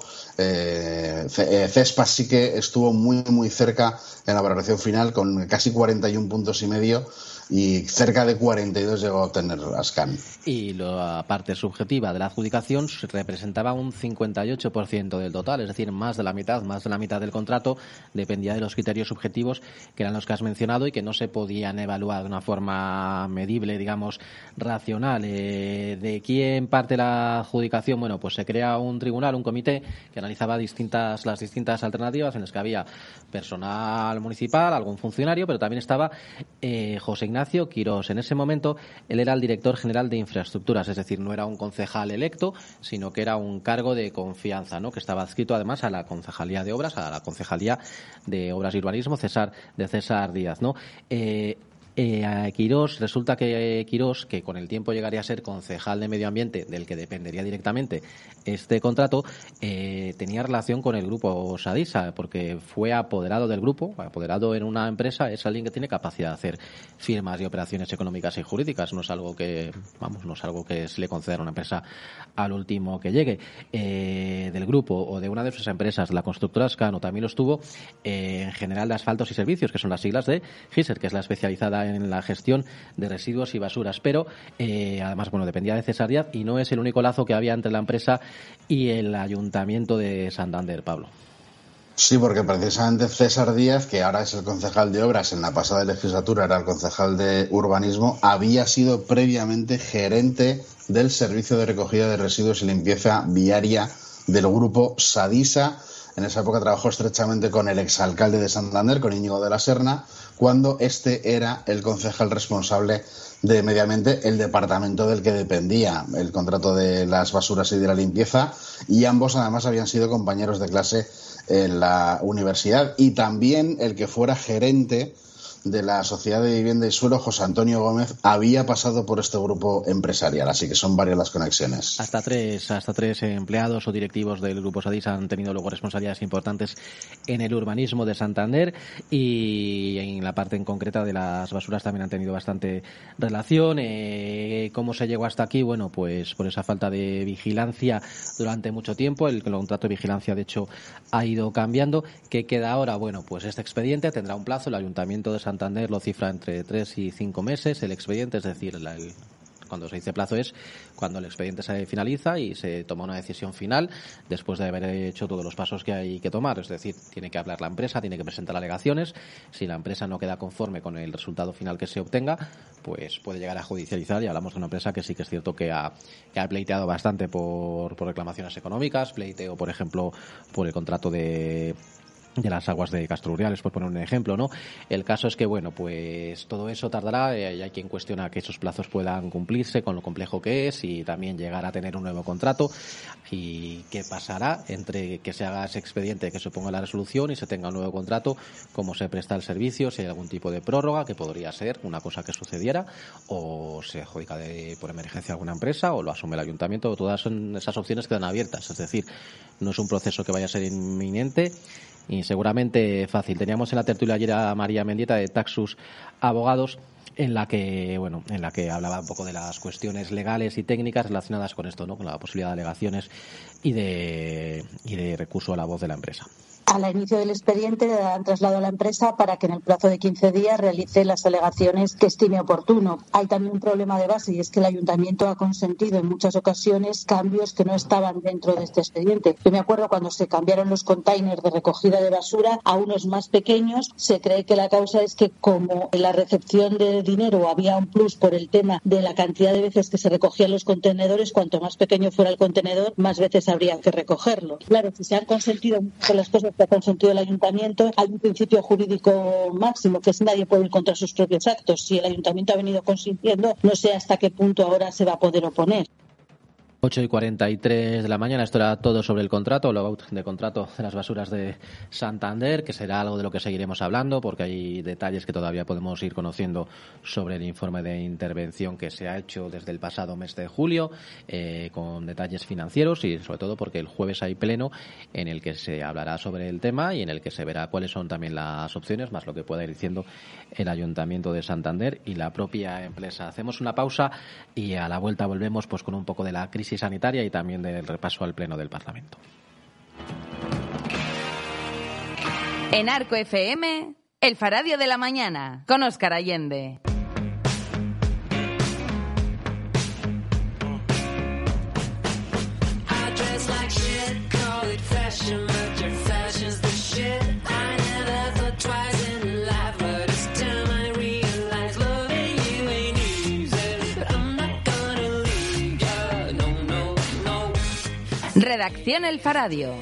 CESPA sí que estuvo muy, muy cerca en la valoración final, con casi 41 puntos y medio, y cerca de 42 llegó a obtener Ascan. Y la parte subjetiva de la adjudicación representaba un 58% del total, es decir, más de la mitad del contrato dependía de los criterios subjetivos, que eran los que has mencionado y que no se podían evaluar de una forma medible, digamos, racional. ¿De quién parte la adjudicación? Bueno, pues se crea un tribunal, un comité que analizaba las distintas alternativas, en las que había personal municipal, algún funcionario, pero también estaba José Ignacio Quirós. En ese momento él era el director general de infraestructuras, es decir, no era un concejal electo, sino que era un cargo de confianza, ¿no?, que estaba adscrito además a la concejalía de obras, a la concejalía de obras y urbanismo de César Díaz, ¿no? Quirós, resulta que Quirós, que con el tiempo llegaría a ser concejal de medio ambiente, del que dependería directamente este contrato, tenía relación con el grupo Sadisa, porque fue apoderado del grupo. Apoderado en una empresa es alguien que tiene capacidad de hacer firmas y operaciones económicas y jurídicas. No es algo que se le conceda a una empresa al último que llegue. Del grupo o de una de sus empresas, la constructora Ascan, también lo estuvo en General de Asfaltos y Servicios, que son las siglas de GISER, que es la especializada en la gestión de residuos y basuras, pero además, dependía de César Díaz, y no es el único lazo que había entre la empresa y el Ayuntamiento de Santander, Pablo. Sí, porque precisamente César Díaz, que ahora es el concejal de obras, en la pasada legislatura era el concejal de urbanismo, había sido previamente gerente del servicio de recogida de residuos y limpieza viaria del grupo Sadisa. En esa época trabajó estrechamente con el exalcalde de Santander, con Íñigo de la Serna, cuando este era el concejal responsable de medio ambiente, el departamento del que dependía el contrato de las basuras y de la limpieza, y ambos además habían sido compañeros de clase en la universidad. Y también el que fuera gerente de la Sociedad de Vivienda y Suelo, José Antonio Gómez, había pasado por este grupo empresarial, así que son varias las conexiones. Hasta tres empleados o directivos del grupo Sadisa han tenido luego responsabilidades importantes en el urbanismo de Santander, y en la parte en concreta de las basuras también han tenido bastante relación. ¿Cómo se llegó hasta aquí? Bueno, pues por esa falta de vigilancia durante mucho tiempo. El contrato de vigilancia, de hecho, ha ido cambiando. ¿Qué queda ahora? Bueno, pues este expediente tendrá un plazo. El Ayuntamiento de Santander lo cifra entre 3 y 5 meses el expediente, es decir, cuando se dice plazo es cuando el expediente se finaliza y se toma una decisión final después de haber hecho todos los pasos que hay que tomar. Es decir, tiene que hablar la empresa, tiene que presentar alegaciones. Si la empresa no queda conforme con el resultado final que se obtenga, pues puede llegar a judicializar, y hablamos de una empresa que sí que es cierto que ha pleiteado bastante por reclamaciones económicas, pleiteo, por ejemplo, por el contrato de las aguas de Castro Urdiales, por poner un ejemplo, ¿no? El caso es que, pues todo eso tardará, y hay quien cuestiona que esos plazos puedan cumplirse con lo complejo que es, y también llegar a tener un nuevo contrato. ¿Y qué pasará entre que se haga ese expediente, que se ponga la resolución y se tenga un nuevo contrato? ¿Cómo se presta el servicio? Si hay algún tipo de prórroga, que podría ser una cosa que sucediera, o se adjudica por emergencia a alguna empresa, o lo asume el ayuntamiento. Todas son esas opciones quedan abiertas. Es decir, no es un proceso que vaya a ser inminente y seguramente fácil. Teníamos en la tertulia ayer a María Mendieta de Taxus Abogados, en la que hablaba un poco de las cuestiones legales y técnicas relacionadas con esto, ¿no? Con la posibilidad de alegaciones y de recurso a la voz de la empresa. Al inicio del expediente le darán traslado a la empresa para que en el plazo de 15 días realice las alegaciones que estime oportuno. Hay también un problema de base y es que el ayuntamiento ha consentido en muchas ocasiones cambios que no estaban dentro de este expediente. Yo me acuerdo cuando se cambiaron los containers de recogida de basura a unos más pequeños, se cree que la causa es que como en la recepción de dinero había un plus por el tema de la cantidad de veces que se recogían los contenedores, cuanto más pequeño fuera el contenedor, más veces habría que recogerlo. Claro, si se han consentido muchas las cosas que ha consentido el ayuntamiento, hay un principio jurídico máximo, que es nadie puede ir contra sus propios actos. Si el ayuntamiento ha venido consintiendo, no sé hasta qué punto ahora se va a poder oponer. 8:43 de la mañana, esto era todo sobre el contrato, logout de contrato de las basuras de Santander, que será algo de lo que seguiremos hablando, porque hay detalles que todavía podemos ir conociendo sobre el informe de intervención que se ha hecho desde el pasado mes de julio, con detalles financieros y sobre todo porque el jueves hay pleno en el que se hablará sobre el tema y en el que se verá cuáles son también las opciones, más lo que pueda ir diciendo el Ayuntamiento de Santander y la propia empresa. Hacemos una pausa y a la vuelta volvemos pues con un poco de la crisis sanitaria y también del repaso al Pleno del Parlamento. En Arco FM, El Faradio de la Mañana, con Óscar Allende. Redacción El Faradio.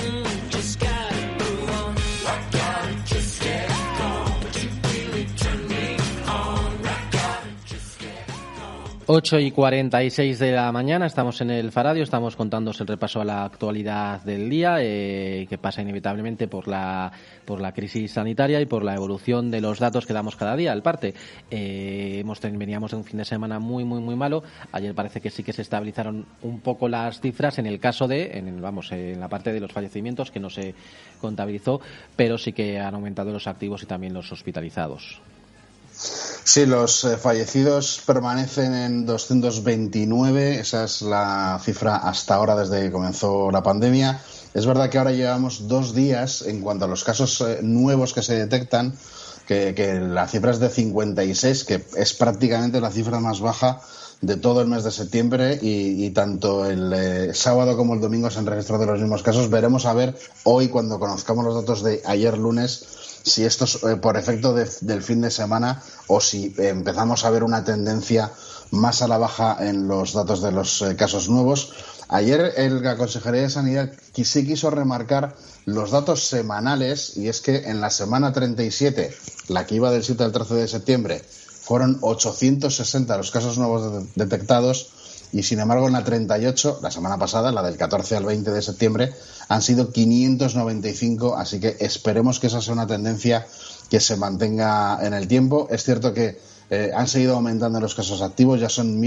8:46 de la mañana, estamos en el Faradio, estamos contándoos el repaso a la actualidad del día, que pasa inevitablemente por la crisis sanitaria y por la evolución de los datos que damos cada día al parte. Veníamos de un fin de semana muy malo. Ayer parece que sí que se estabilizaron un poco las cifras en el caso en la parte de los fallecimientos, que no se contabilizó, pero sí que han aumentado los activos y también los hospitalizados. Sí, los fallecidos permanecen en 229, esa es la cifra hasta ahora desde que comenzó la pandemia. Es verdad que ahora llevamos 2 días en cuanto a los casos nuevos que se detectan, que la cifra es de 56, que es prácticamente la cifra más baja de todo el mes de septiembre y tanto el sábado como el domingo se han registrado los mismos casos. Veremos a ver hoy, cuando conozcamos los datos de ayer lunes, si esto es por efecto del fin de semana o si empezamos a ver una tendencia más a la baja en los datos de los casos nuevos. Ayer la Consejería de Sanidad sí quiso remarcar los datos semanales, y es que en la semana 37, la que iba del 7 al 13 de septiembre, fueron 860 los casos nuevos detectados, y sin embargo en la 38, la semana pasada, la del 14 al 20 de septiembre, han sido 595, así que esperemos que esa sea una tendencia que se mantenga en el tiempo. Es cierto que han seguido aumentando los casos activos, ya son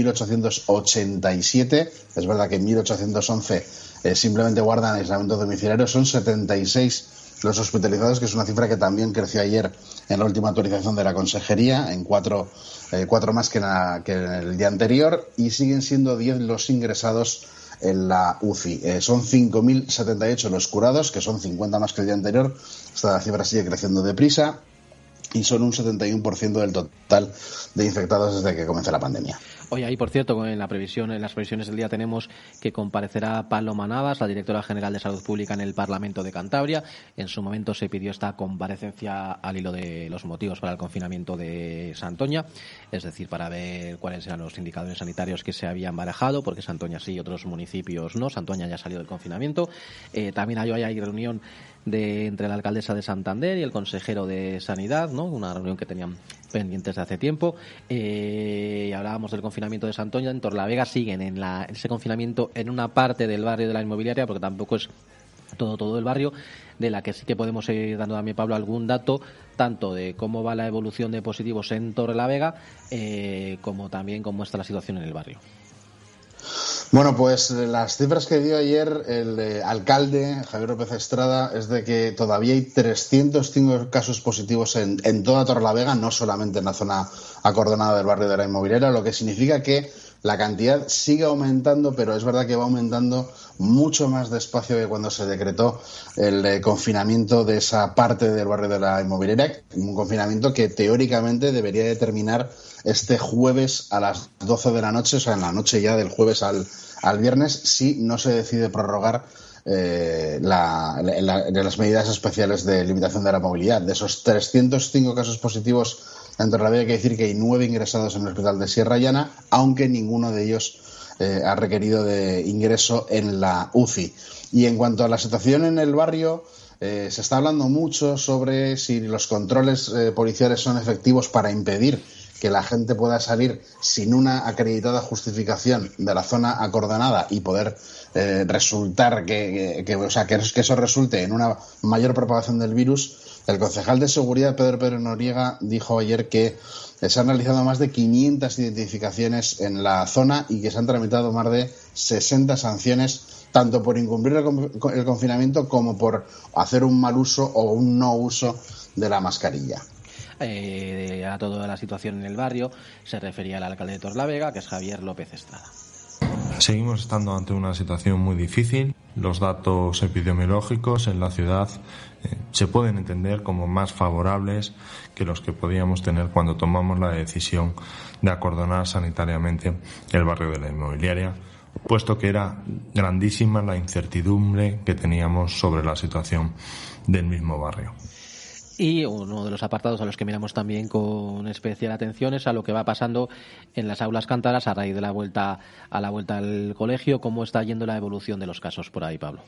1.887, es verdad que 1.811 simplemente guardan aislamiento domiciliario, son 76 los hospitalizados, que es una cifra que también creció ayer en la última actualización de la Consejería, en 4 más que en el día anterior, y siguen siendo 10 los ingresados en la UCI. Son 5.078 los curados, que son 50 más que el día anterior. Esta cifra sigue creciendo deprisa y son un 71% del total de infectados desde que comenzó la pandemia. Oye, ahí por cierto, en las previsiones del día tenemos que comparecerá Paloma Navas, la directora general de Salud Pública, en el Parlamento de Cantabria. En su momento se pidió esta comparecencia al hilo de los motivos para el confinamiento de Santoña, es decir, para ver cuáles eran los indicadores sanitarios que se habían barajado, porque Santoña sí y otros municipios no. Santoña ya ha salido del confinamiento. También hay reunión entre la alcaldesa de Santander y el consejero de Sanidad, ¿no? Una reunión que tenían pendientes de hace tiempo. Hablábamos del confinamiento de Santoña. En Torlavega siguen en ese confinamiento en una parte del barrio de la inmobiliaria, porque tampoco es todo el barrio, de la que sí que podemos ir dando también, Pablo, algún dato tanto de cómo va la evolución de positivos en Torrelavega como también cómo está la situación en el barrio. Bueno, pues las cifras que dio ayer el alcalde Javier López Estrada es de que todavía hay 305 casos positivos en toda Torrelavega, no solamente en la zona acordonada del barrio de la Inmobiliaria, lo que significa que la cantidad sigue aumentando, pero es verdad que va aumentando mucho más despacio que cuando se decretó el confinamiento de esa parte del barrio de la Inmobiliaria, un confinamiento que teóricamente debería de terminar este jueves a las 12 de la noche, o sea, en la noche ya del jueves al viernes, si no se decide prorrogar las medidas especiales de limitación de la movilidad. De esos 305 casos positivos en Torrelavega, hay que decir que hay 9 ingresados en el hospital de Sierra Llana, aunque ninguno de ellos ha requerido de ingreso en la UCI. Y en cuanto a la situación en el barrio, se está hablando mucho sobre si los controles policiales son efectivos para impedir que la gente pueda salir sin una acreditada justificación de la zona acordonada y poder resultar que eso resulte en una mayor propagación del virus. El concejal de Seguridad, Pedro Noriega, dijo ayer que se han realizado más de 500 identificaciones en la zona y que se han tramitado más de 60 sanciones, tanto por incumplir el confinamiento como por hacer un mal uso o un no uso de la mascarilla. A toda la situación en el barrio se refería el alcalde de Torrelavega, que es Javier López Estrada. Seguimos estando ante una situación muy difícil. Los datos epidemiológicos en la ciudad se pueden entender como más favorables que los que podíamos tener cuando tomamos la decisión de acordonar sanitariamente el barrio de la Inmobiliaria, puesto que era grandísima la incertidumbre que teníamos sobre la situación del mismo barrio. Y uno de los apartados a los que miramos también con especial atención es a lo que va pasando en las aulas cántabras a raíz de la vuelta al colegio. ¿Cómo está yendo la evolución de los casos por ahí, Pablo?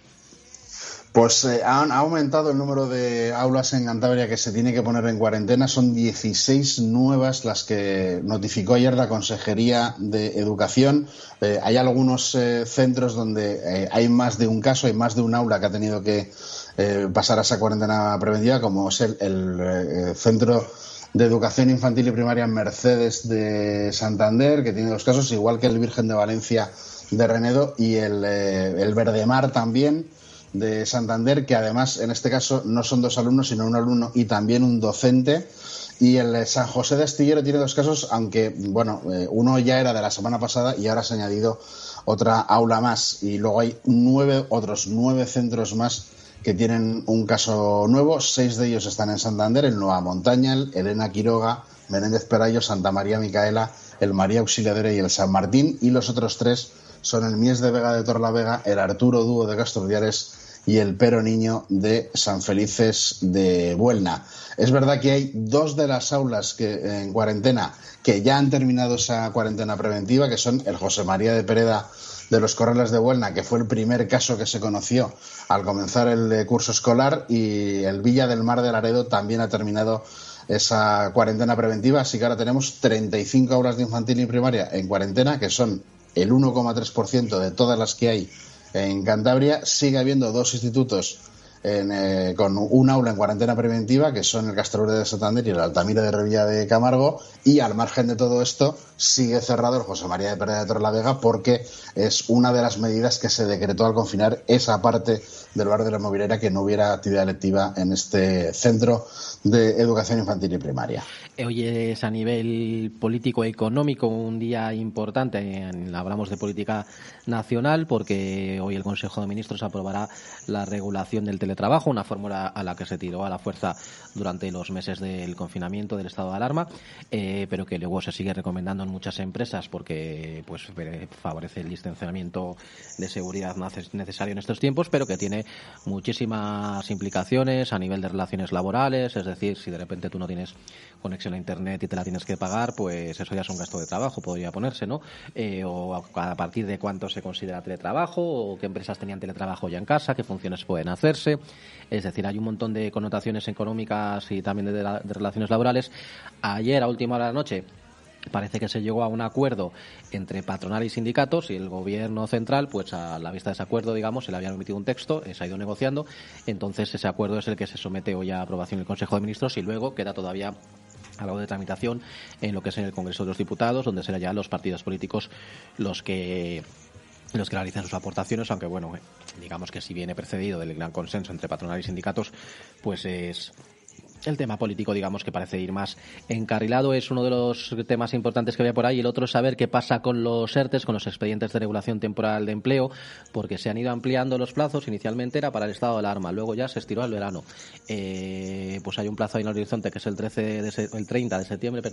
Pues ha aumentado el número de aulas en Cantabria que se tiene que poner en cuarentena. Son 16 nuevas las que notificó ayer la Consejería de Educación. Hay algunos centros donde hay más de un caso, hay más de un aula que ha tenido que pasar a esa cuarentena preventiva, como es el Centro de Educación Infantil y Primaria Mercedes de Santander, que tiene 2 casos, igual que el Virgen de Valencia de Renedo y el Verdemar también de Santander, que además en este caso no son 2 alumnos, sino un alumno y también un docente. Y el San José de Astillero tiene 2 casos, aunque uno ya era de la semana pasada y ahora se ha añadido otra aula más. Y luego hay otros 9 centros más que tienen un caso nuevo. 6 de ellos están en Santander, el Nueva Montaña, el Elena Quiroga, Menéndez Pelayo, Santa María Micaela, el María Auxiliadora y el San Martín. Y los otros 3 son el Mies de Vega de Torrelavega, el Arturo Dúo de Casturdiares y el Pero Niño de San Felices de Buelna. Es verdad que hay 2 de las aulas que en cuarentena que ya han terminado esa cuarentena preventiva, que son el José María de Pereda de los Corrales de Buelna, que fue el primer caso que se conoció al comenzar el curso escolar, y el Villa del Mar de Laredo también ha terminado esa cuarentena preventiva, así que ahora tenemos 35 aulas de infantil y primaria en cuarentena, que son el 1,3% de todas las que hay en Cantabria. Sigue habiendo 2 institutos con un aula en cuarentena preventiva, que son el Castellura de Santander y el Altamira de Revilla de Camargo, y al margen de todo esto sigue cerrado el José María de Pereda de Torrelavega, porque es una de las medidas que se decretó al confinar esa parte del barrio de la Inmobiliaria, que no hubiera actividad lectiva en este centro de educación infantil y primaria. Hoy es a nivel político-económico un día importante. Hablamos de política nacional porque hoy el Consejo de Ministros aprobará la regulación del teletrabajo, una fórmula a la que se tiró a la fuerza durante los meses del confinamiento, del estado de alarma, pero que luego se sigue recomendando en muchas empresas porque pues favorece el distanciamiento de seguridad necesario en estos tiempos, pero que tiene muchísimas implicaciones a nivel de relaciones laborales. Es decir, si de repente tú no tienes conexión a internet y te la tienes que pagar, pues eso ya es un gasto de trabajo, podría ponerse, ¿no? O a partir de cuánto se considera teletrabajo, o qué empresas tenían teletrabajo ya en casa, qué funciones pueden hacerse. Es decir, hay un montón de connotaciones económicas y también de relaciones laborales. Ayer, a última hora de la noche, parece que se llegó a un acuerdo entre patronal y sindicatos, y el gobierno central, pues a la vista de ese acuerdo, digamos, se le había emitido un texto, se ha ido negociando. Entonces ese acuerdo es el que se somete hoy a aprobación en el Consejo de Ministros, y luego queda todavía algo de tramitación en lo que es en el Congreso de los Diputados, donde serán ya los partidos políticos los que los que realicen sus aportaciones, aunque bueno, digamos que si viene precedido del gran consenso entre patronal y sindicatos, pues es el tema político, digamos, que parece ir más encarrilado. Es uno de los temas importantes que había por ahí. El otro es saber qué pasa con los ERTES, con los expedientes de regulación temporal de empleo, porque se han ido ampliando los plazos. Inicialmente era para el estado de alarma, luego ya se estiró al verano. Pues hay un plazo ahí en el horizonte que es el 30 de septiembre,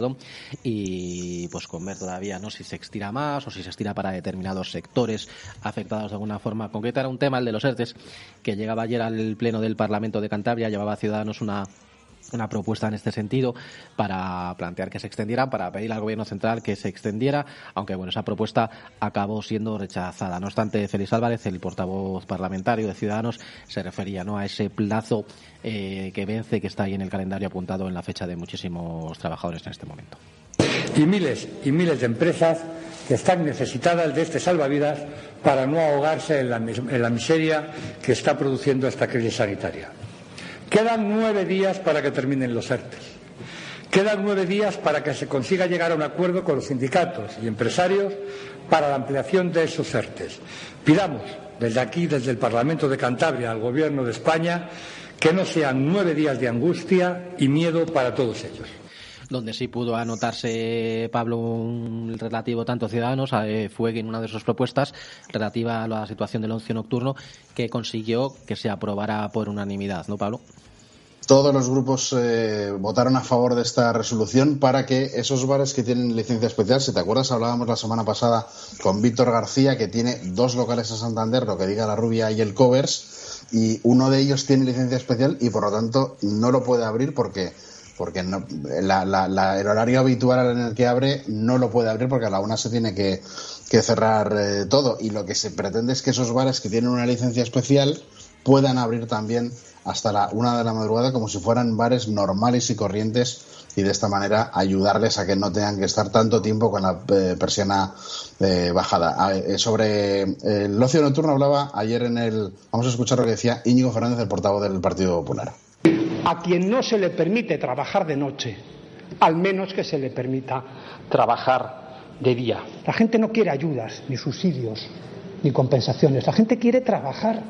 y pues con ver todavía no si se estira más o si se estira para determinados sectores afectados de alguna forma concreta. Era un tema, el de los ERTES, que llegaba ayer al Pleno del Parlamento de Cantabria. Llevaba a Ciudadanos una propuesta en este sentido para plantear que se extendiera, para pedir al Gobierno central que se extendiera, aunque bueno, esa propuesta acabó siendo rechazada. No obstante, Félix Álvarez, el portavoz parlamentario de Ciudadanos, se refería a ese plazo que vence, que está ahí en el calendario apuntado en la fecha de muchísimos trabajadores en este momento. Y miles de empresas que están necesitadas de este salvavidas para no ahogarse en la miseria que está produciendo esta crisis sanitaria. Quedan 9 días para que terminen los ERTES. Quedan 9 días para que se consiga llegar a un acuerdo con los sindicatos y empresarios para la ampliación de esos ERTES. Pidamos desde aquí, desde el Parlamento de Cantabria, al Gobierno de España, que no sean 9 días de angustia y miedo para todos ellos. Donde sí pudo anotarse, Pablo, un relativo tanto a Ciudadanos, fue en una de sus propuestas relativa a la situación del ocio nocturno, que consiguió que se aprobara por unanimidad, ¿no, Pablo? Todos los grupos votaron a favor de esta resolución para que esos bares que tienen licencia especial, si te acuerdas, hablábamos la semana pasada con Víctor García, que tiene 2 locales en Santander, lo que diga La Rubia y el Covers, y uno de ellos tiene licencia especial y por lo tanto no lo puede abrir porque no, el horario habitual en el que abre no lo puede abrir porque a la 1 se tiene que cerrar todo, y lo que se pretende es que esos bares que tienen una licencia especial puedan abrir también hasta la 1 de la madrugada como si fueran bares normales y corrientes, y de esta manera ayudarles a que no tengan que estar tanto tiempo con la persiana bajada. Sobre el ocio nocturno hablaba ayer vamos a escuchar lo que decía Íñigo Fernández, el portavoz del Partido Popular. A quien no se le permite trabajar de noche, al menos que se le permita trabajar de día. La gente no quiere ayudas, ni subsidios, ni compensaciones. La gente quiere trabajar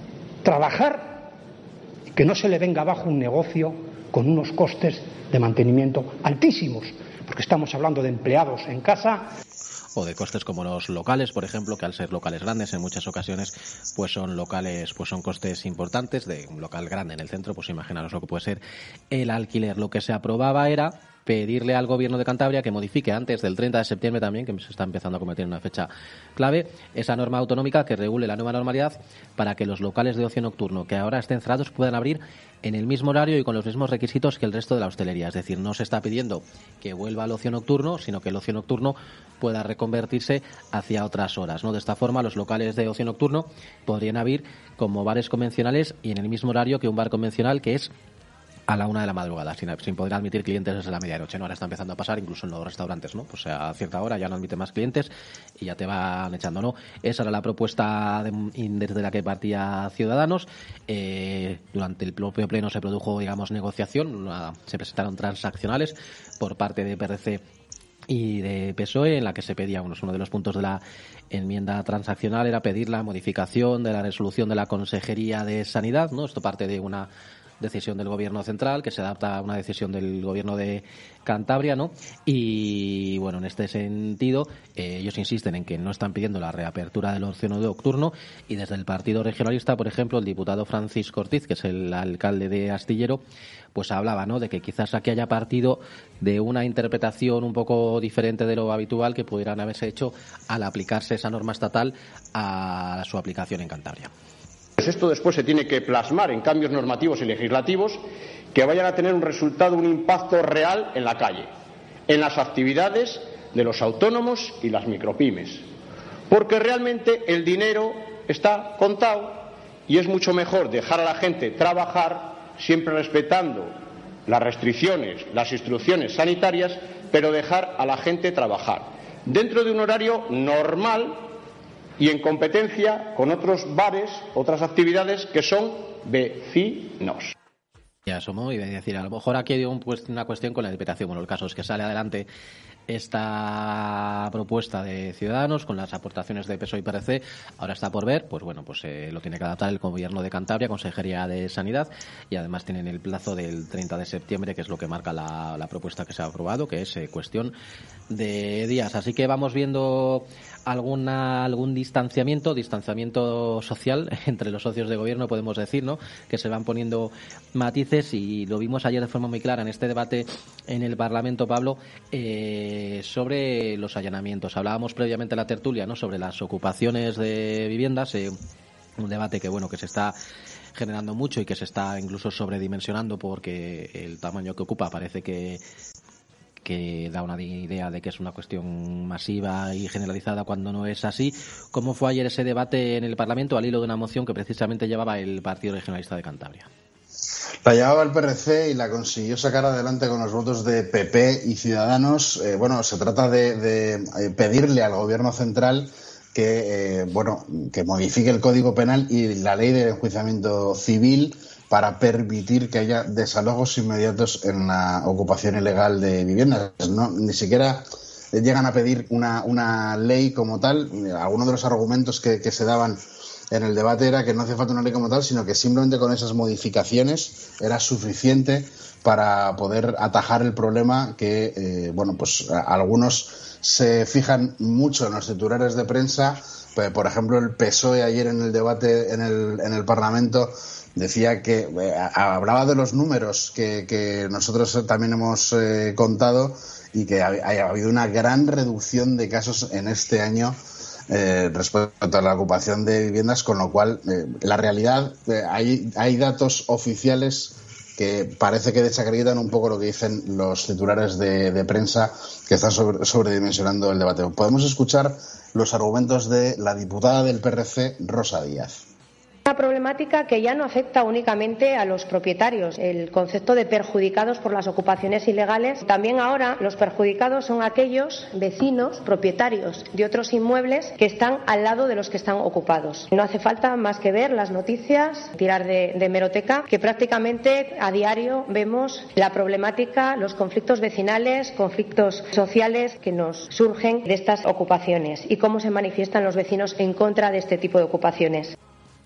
y que no se le venga abajo un negocio con unos costes de mantenimiento altísimos, porque estamos hablando de empleados en casa. O de costes como los locales, por ejemplo, que al ser locales grandes en muchas ocasiones pues son costes importantes. De un local grande en el centro, pues imaginaros lo que puede ser el alquiler. Lo que se aprobaba era pedirle al Gobierno de Cantabria que modifique antes del 30 de septiembre también, que se está empezando a convertir en una fecha clave, esa norma autonómica que regule la nueva normalidad para que los locales de ocio nocturno que ahora estén cerrados puedan abrir en el mismo horario y con los mismos requisitos que el resto de la hostelería. Es decir, no se está pidiendo que vuelva al ocio nocturno, sino que el ocio nocturno pueda reconvertirse hacia otras horas, ¿no? De esta forma, los locales de ocio nocturno podrían abrir como bares convencionales y en el mismo horario que un bar convencional, que es a la 1 de la madrugada, sin poder admitir clientes desde la medianoche, ¿no? Ahora está empezando a pasar incluso en los restaurantes, ¿no? Pues a cierta hora ya no admite más clientes y ya te van echando, ¿no? Esa era la propuesta desde la que partía Ciudadanos. Durante el propio pleno se produjo, digamos, negociación, se presentaron transaccionales por parte de PRC y de PSOE, en la que se pedía, uno de los puntos de la enmienda transaccional era pedir la modificación de la resolución de la Consejería de Sanidad, ¿no? Esto parte de una decisión del Gobierno central que se adapta a una decisión del Gobierno de Cantabria, ¿no? Y bueno, en este sentido ellos insisten en que no están pidiendo la reapertura del ocio nocturno, y desde el Partido Regionalista, por ejemplo, el diputado Francisco Ortiz, que es el alcalde de Astillero, pues hablaba, ¿no?, de que quizás aquí haya partido de una interpretación un poco diferente de lo habitual que pudieran haberse hecho al aplicarse esa norma estatal a su aplicación en Cantabria. Pues esto después se tiene que plasmar en cambios normativos y legislativos que vayan a tener un resultado, un impacto real en la calle, en las actividades de los autónomos y las micropymes. Porque realmente el dinero está contado y es mucho mejor dejar a la gente trabajar, siempre respetando las restricciones, las instrucciones sanitarias, pero dejar a la gente trabajar dentro de un horario normal y en competencia con otros bares, otras actividades que son vecinos. Ya asomo y decir, a lo mejor aquí hay una cuestión con la interpretación. Bueno, el caso es que sale adelante esta propuesta de Ciudadanos con las aportaciones de PSOE y PRC. Ahora está por ver, pues bueno, pues lo tiene que adaptar el Gobierno de Cantabria, Consejería de Sanidad, y además tienen el plazo del 30 de septiembre, que es lo que marca la propuesta que se ha aprobado, que es cuestión de días. Así que vamos viendo algún distanciamiento social entre los socios de gobierno, podemos decir, ¿no? Que se van poniendo matices, y lo vimos ayer de forma muy clara en este debate en el Parlamento, Pablo, sobre los allanamientos. Hablábamos previamente en la tertulia, ¿no?, sobre las ocupaciones de viviendas, un debate que se está generando mucho y que se está incluso sobredimensionando, porque el tamaño que ocupa parece que da una idea de que es una cuestión masiva y generalizada, cuando no es así. ¿Cómo fue ayer ese debate en el Parlamento al hilo de una moción que precisamente llevaba el Partido Regionalista de Cantabria? La llevaba el PRC y la consiguió sacar adelante con los votos de PP y Ciudadanos. Se trata de pedirle al Gobierno central que modifique el Código Penal y la Ley de Enjuiciamiento Civil para permitir que haya desalojos inmediatos en la ocupación ilegal de viviendas. Ni siquiera llegan a pedir una ley como tal. Algunos de los argumentos que se daban en el debate era que no hace falta una ley como tal, sino que simplemente con esas modificaciones era suficiente para poder atajar el problema que, algunos se fijan mucho en los titulares de prensa. Por ejemplo, el PSOE ayer en el debate en el Parlamento decía que hablaba de los números que nosotros también hemos contado, y que ha habido una gran reducción de casos en este año respecto a la ocupación de viviendas, con lo cual la realidad, hay datos oficiales que parece que desacreditan un poco lo que dicen los titulares de prensa, que están sobredimensionando el debate. Podemos escuchar los argumentos de la diputada del PRC, Rosa Díaz. Una problemática que ya no afecta únicamente a los propietarios, el concepto de perjudicados por las ocupaciones ilegales. También ahora los perjudicados son aquellos vecinos, propietarios de otros inmuebles que están al lado de los que están ocupados. No hace falta más que ver las noticias, tirar de hemeroteca, que prácticamente a diario vemos la problemática, los conflictos vecinales, conflictos sociales que nos surgen de estas ocupaciones y cómo se manifiestan los vecinos en contra de este tipo de ocupaciones.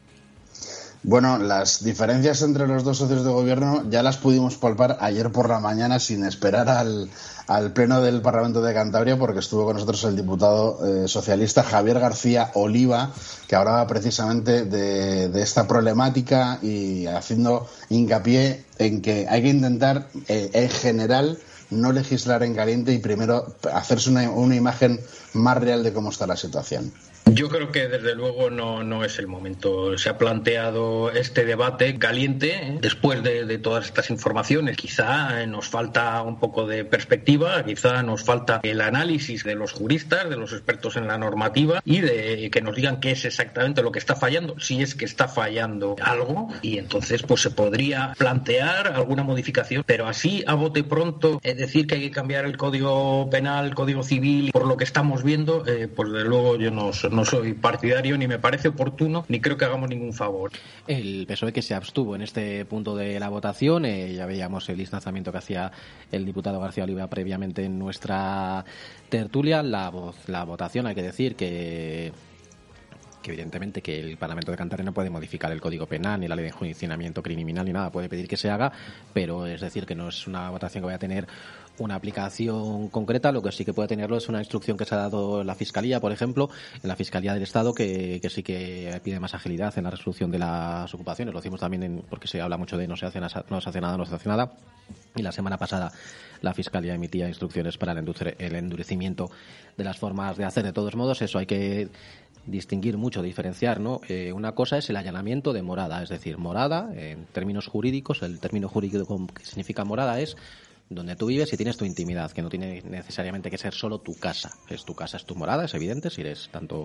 Bueno, las diferencias entre los dos socios de gobierno ya las pudimos palpar ayer por la mañana, sin esperar al pleno del Parlamento de Cantabria, porque estuvo con nosotros el diputado socialista Javier García Oliva, que hablaba precisamente de esta problemática y haciendo hincapié en que hay que intentar, en general, no legislar en caliente y primero hacerse una imagen más real de cómo está la situación. Yo creo que desde luego no es el momento. Se ha planteado este debate caliente después de todas estas informaciones. Quizá nos falta un poco de perspectiva, quizá nos falta el análisis de los juristas, de los expertos en la normativa, y de que nos digan qué es exactamente lo que está fallando, si es que está fallando algo, y entonces pues se podría plantear alguna modificación. Pero así, a bote pronto, decir que hay que cambiar el Código Penal, el Código Civil, por lo que estamos viendo, pues desde luego yo no soy partidario, ni me parece oportuno, ni creo que hagamos ningún favor. El PSOE, que se abstuvo en este punto de la votación, ya veíamos el distanciamiento que hacía el diputado García Oliva previamente en nuestra tertulia. La votación, hay que decir que evidentemente que el Parlamento de Cantabria no puede modificar el Código Penal, ni la Ley de Enjuiciamiento Criminal, ni nada, puede pedir que se haga, pero es decir que no es una votación que vaya a tener una aplicación concreta. Lo que sí que puede tenerlo es una instrucción que se ha dado en la Fiscalía, por ejemplo, en la Fiscalía del Estado, que sí que pide más agilidad en la resolución de las ocupaciones. Lo decimos también porque se habla mucho de no se hace nada. Y la semana pasada la Fiscalía emitía instrucciones para el endurecimiento de las formas de hacer. De todos modos, eso hay que distinguir mucho, diferenciar, ¿no? Una cosa es el allanamiento de morada, es decir, morada, en términos jurídicos, el término jurídico que significa morada es donde tú vives y tienes tu intimidad, que no tiene necesariamente que ser solo tu casa. Es tu casa, es tu morada, es evidente, si es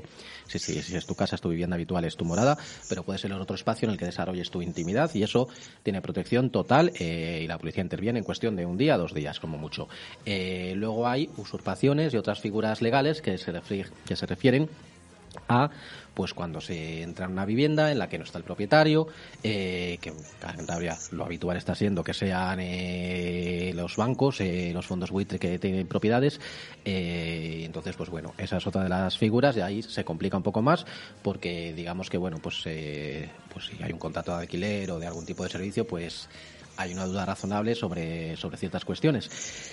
tu casa, es tu vivienda habitual, es tu morada, pero puede ser otro espacio en el que desarrolles tu intimidad, y eso tiene protección total, y la policía interviene en cuestión de 1 día, 2 días, como mucho. Luego hay usurpaciones y otras figuras legales que se refieren a pues cuando se entra en una vivienda en la que no está el propietario, que en Cantabria lo habitual está siendo que sean los bancos, los fondos buitre que tienen propiedades, entonces pues bueno, esa es otra de las figuras y ahí se complica un poco más porque digamos que bueno, pues si hay un contrato de alquiler o de algún tipo de servicio, pues hay una duda razonable sobre ciertas cuestiones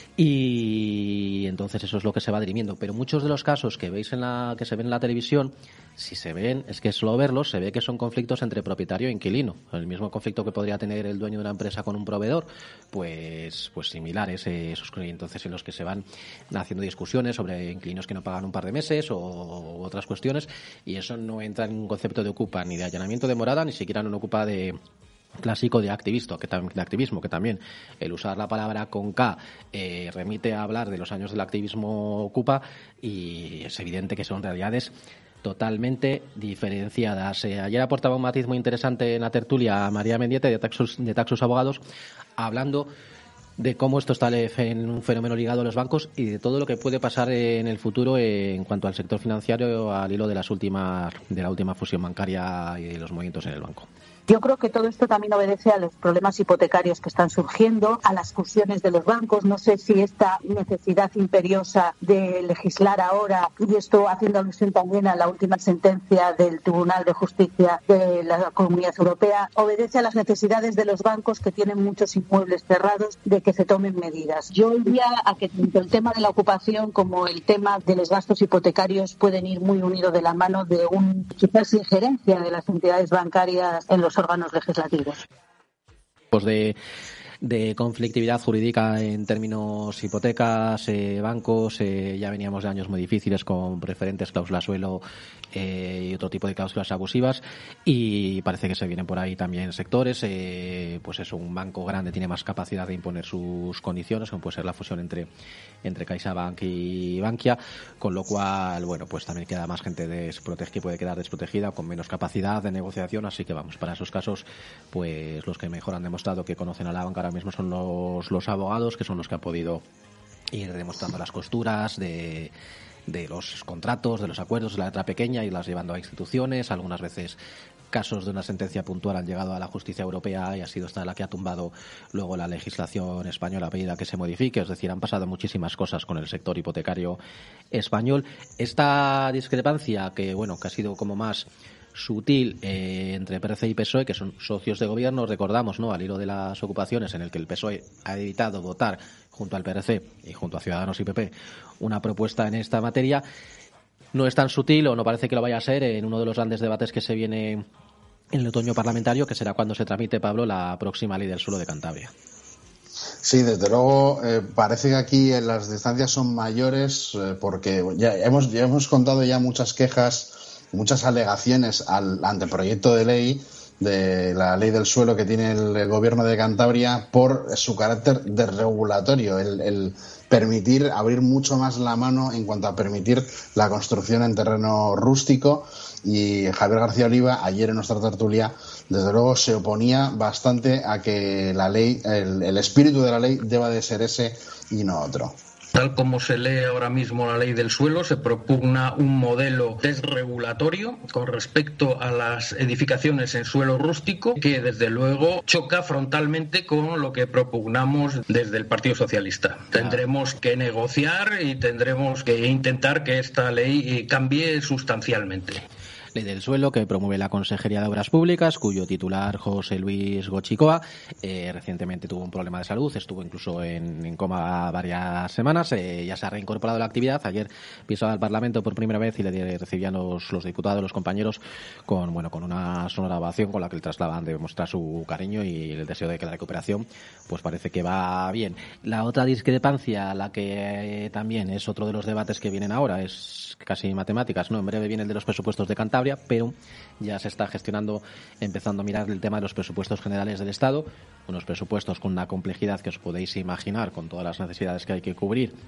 y entonces eso es lo que se va dirimiendo, pero muchos de los casos que veis que se ven en la televisión, si se ven, es que solo verlos se ve que son conflictos entre propietario e inquilino, el mismo conflicto que podría tener el dueño de una empresa con un proveedor, pues similares esos, entonces en los que se van haciendo discusiones sobre inquilinos que no pagan un par de meses o otras cuestiones, y eso no entra en un concepto de ocupa ni de allanamiento de morada, ni siquiera en un ocupa de clásico de activismo, que también el usar la palabra con K remite a hablar de los años del activismo ocupa, y es evidente que son realidades totalmente diferenciadas. Ayer aportaba un matiz muy interesante en la tertulia a María Mendieta de Taxus Abogados, hablando de cómo esto está en un fenómeno ligado a los bancos y de todo lo que puede pasar en el futuro en cuanto al sector financiero al hilo de la última fusión bancaria y de los movimientos en el banco. Yo creo que todo esto también obedece a los problemas hipotecarios que están surgiendo, a las fusiones de los bancos. No sé si esta necesidad imperiosa de legislar ahora, y esto haciendo alusión también a la última sentencia del Tribunal de Justicia de la Comunidad Europea, obedece a las necesidades de los bancos que tienen muchos inmuebles cerrados de que se tomen medidas. Yo iría a que tanto el tema de la ocupación como el tema de los gastos hipotecarios pueden ir muy unidos de la mano de quizás injerencia de las entidades bancarias en los órganos legislativos. Pues de conflictividad jurídica en términos hipotecas, bancos, ya veníamos de años muy difíciles con preferentes, cláusulas suelo y otro tipo de cláusulas abusivas, y parece que se vienen por ahí también sectores, pues eso, un banco grande tiene más capacidad de imponer sus condiciones, como puede ser la fusión entre CaixaBank y Bankia, con lo cual, bueno, pues también queda más gente que puede quedar desprotegida, con menos capacidad de negociación, así que vamos, para esos casos, pues los que mejor han demostrado que conocen a la banca ahora mismo son los abogados, que son los que han podido ir demostrando las costuras de los contratos, de los acuerdos, de la letra pequeña, y las llevando a instituciones. Algunas veces casos de una sentencia puntual han llegado a la justicia europea y ha sido esta la que ha tumbado luego la legislación española a medida que se modifique. Es decir, han pasado muchísimas cosas con el sector hipotecario español. Esta discrepancia que ha sido como más sutil entre PRC y PSOE, que son socios de gobierno, recordamos, ¿no?, al hilo de las ocupaciones, en el que el PSOE ha evitado votar junto al PRC y junto a Ciudadanos y PP una propuesta en esta materia. No es tan sutil, o no parece que lo vaya a ser, en uno de los grandes debates que se viene en el otoño parlamentario, que será cuando se tramite, Pablo, la próxima ley del suelo de Cantabria. Sí, desde luego parece que aquí las distancias son mayores porque ya hemos contado ya muchas quejas, muchas alegaciones al anteproyecto de ley de la ley del suelo que tiene el gobierno de Cantabria por su carácter desregulatorio, el permitir abrir mucho más la mano en cuanto a permitir la construcción en terreno rústico. Y Javier García Oliva, ayer en nuestra tertulia, desde luego se oponía bastante a que la ley, el espíritu de la ley deba de ser ese y no otro. Tal como se lee ahora mismo la ley del suelo, se propugna un modelo desregulatorio con respecto a las edificaciones en suelo rústico que, desde luego, choca frontalmente con lo que propugnamos desde el Partido Socialista. Tendremos que negociar y tendremos que intentar que esta ley cambie sustancialmente. Ley del suelo que promueve la Consejería de Obras Públicas, cuyo titular, José Luis Gochicoa, recientemente tuvo un problema de salud, estuvo incluso en coma varias semanas, ya se ha reincorporado a la actividad. Ayer pisaba el Parlamento por primera vez y le recibían los diputados, los compañeros, con una sonora ovación con la que le trasladan de mostrar su cariño y el deseo de que la recuperación pues parece que va bien. La otra discrepancia, la que también es otro de los debates que vienen ahora, es casi matemáticas, ¿no? En breve viene el de los presupuestos de Cantabria, pero ya se está gestionando, empezando a mirar el tema de los presupuestos generales del Estado, unos presupuestos con una complejidad que os podéis imaginar, con todas las necesidades que hay que cubrir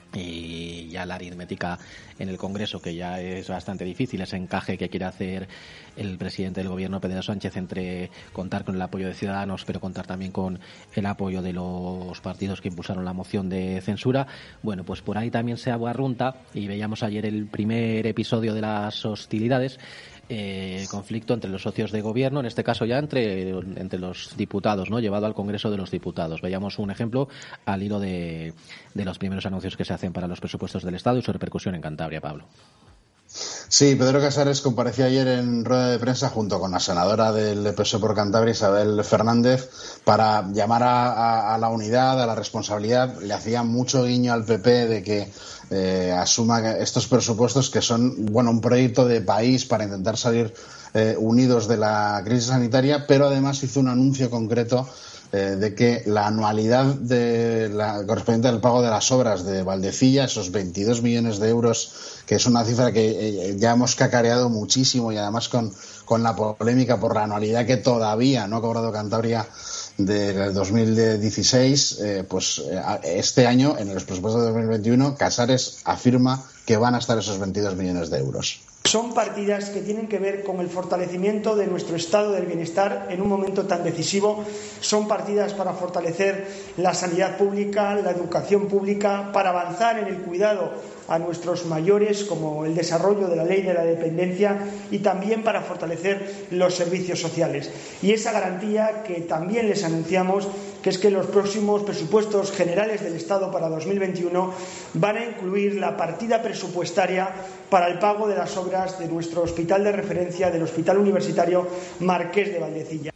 y ya la aritmética en el Congreso, que ya es bastante difícil, ese encaje que quiere hacer el presidente del Gobierno, Pedro Sánchez, entre contar con el apoyo de Ciudadanos, pero contar también con el apoyo de los partidos que impulsaron la moción de censura. Bueno, pues por ahí también se abarrunta, y veíamos ayer el primer episodio de las hostilidades, conflicto entre los socios de gobierno, en este caso ya entre los diputados, ¿no? Llevado al Congreso de los Diputados. Veíamos un ejemplo al hilo de los primeros anuncios que se hacen para los presupuestos del Estado y su repercusión en Cantabria, Pablo. Sí, Pedro Casares compareció ayer en rueda de prensa junto con la senadora del PSOE por Cantabria, Isabel Fernández, para llamar a la unidad, a la responsabilidad. Le hacía mucho guiño al PP de que asuma estos presupuestos, que son, bueno, un proyecto de país para intentar salir unidos de la crisis sanitaria, pero además hizo un anuncio concreto de que la anualidad correspondiente al pago de las obras de Valdecilla, esos 22 millones de euros, que es una cifra que ya hemos cacareado muchísimo, y además con la polémica por la anualidad que todavía no ha cobrado Cantabria del 2016, pues este año, en los presupuestos de 2021, Casares afirma que van a estar esos 22 millones de euros. Son partidas que tienen que ver con el fortalecimiento de nuestro estado del bienestar en un momento tan decisivo. Son partidas para fortalecer la sanidad pública, la educación pública, para avanzar en el cuidado a nuestros mayores, como el desarrollo de la ley de la dependencia, y también para fortalecer los servicios sociales. Y esa garantía que también les anunciamos, que es que los próximos presupuestos generales del Estado para 2021 van a incluir la partida presupuestaria para el pago de las obras de nuestro hospital de referencia, del Hospital Universitario Marqués de Valdecilla.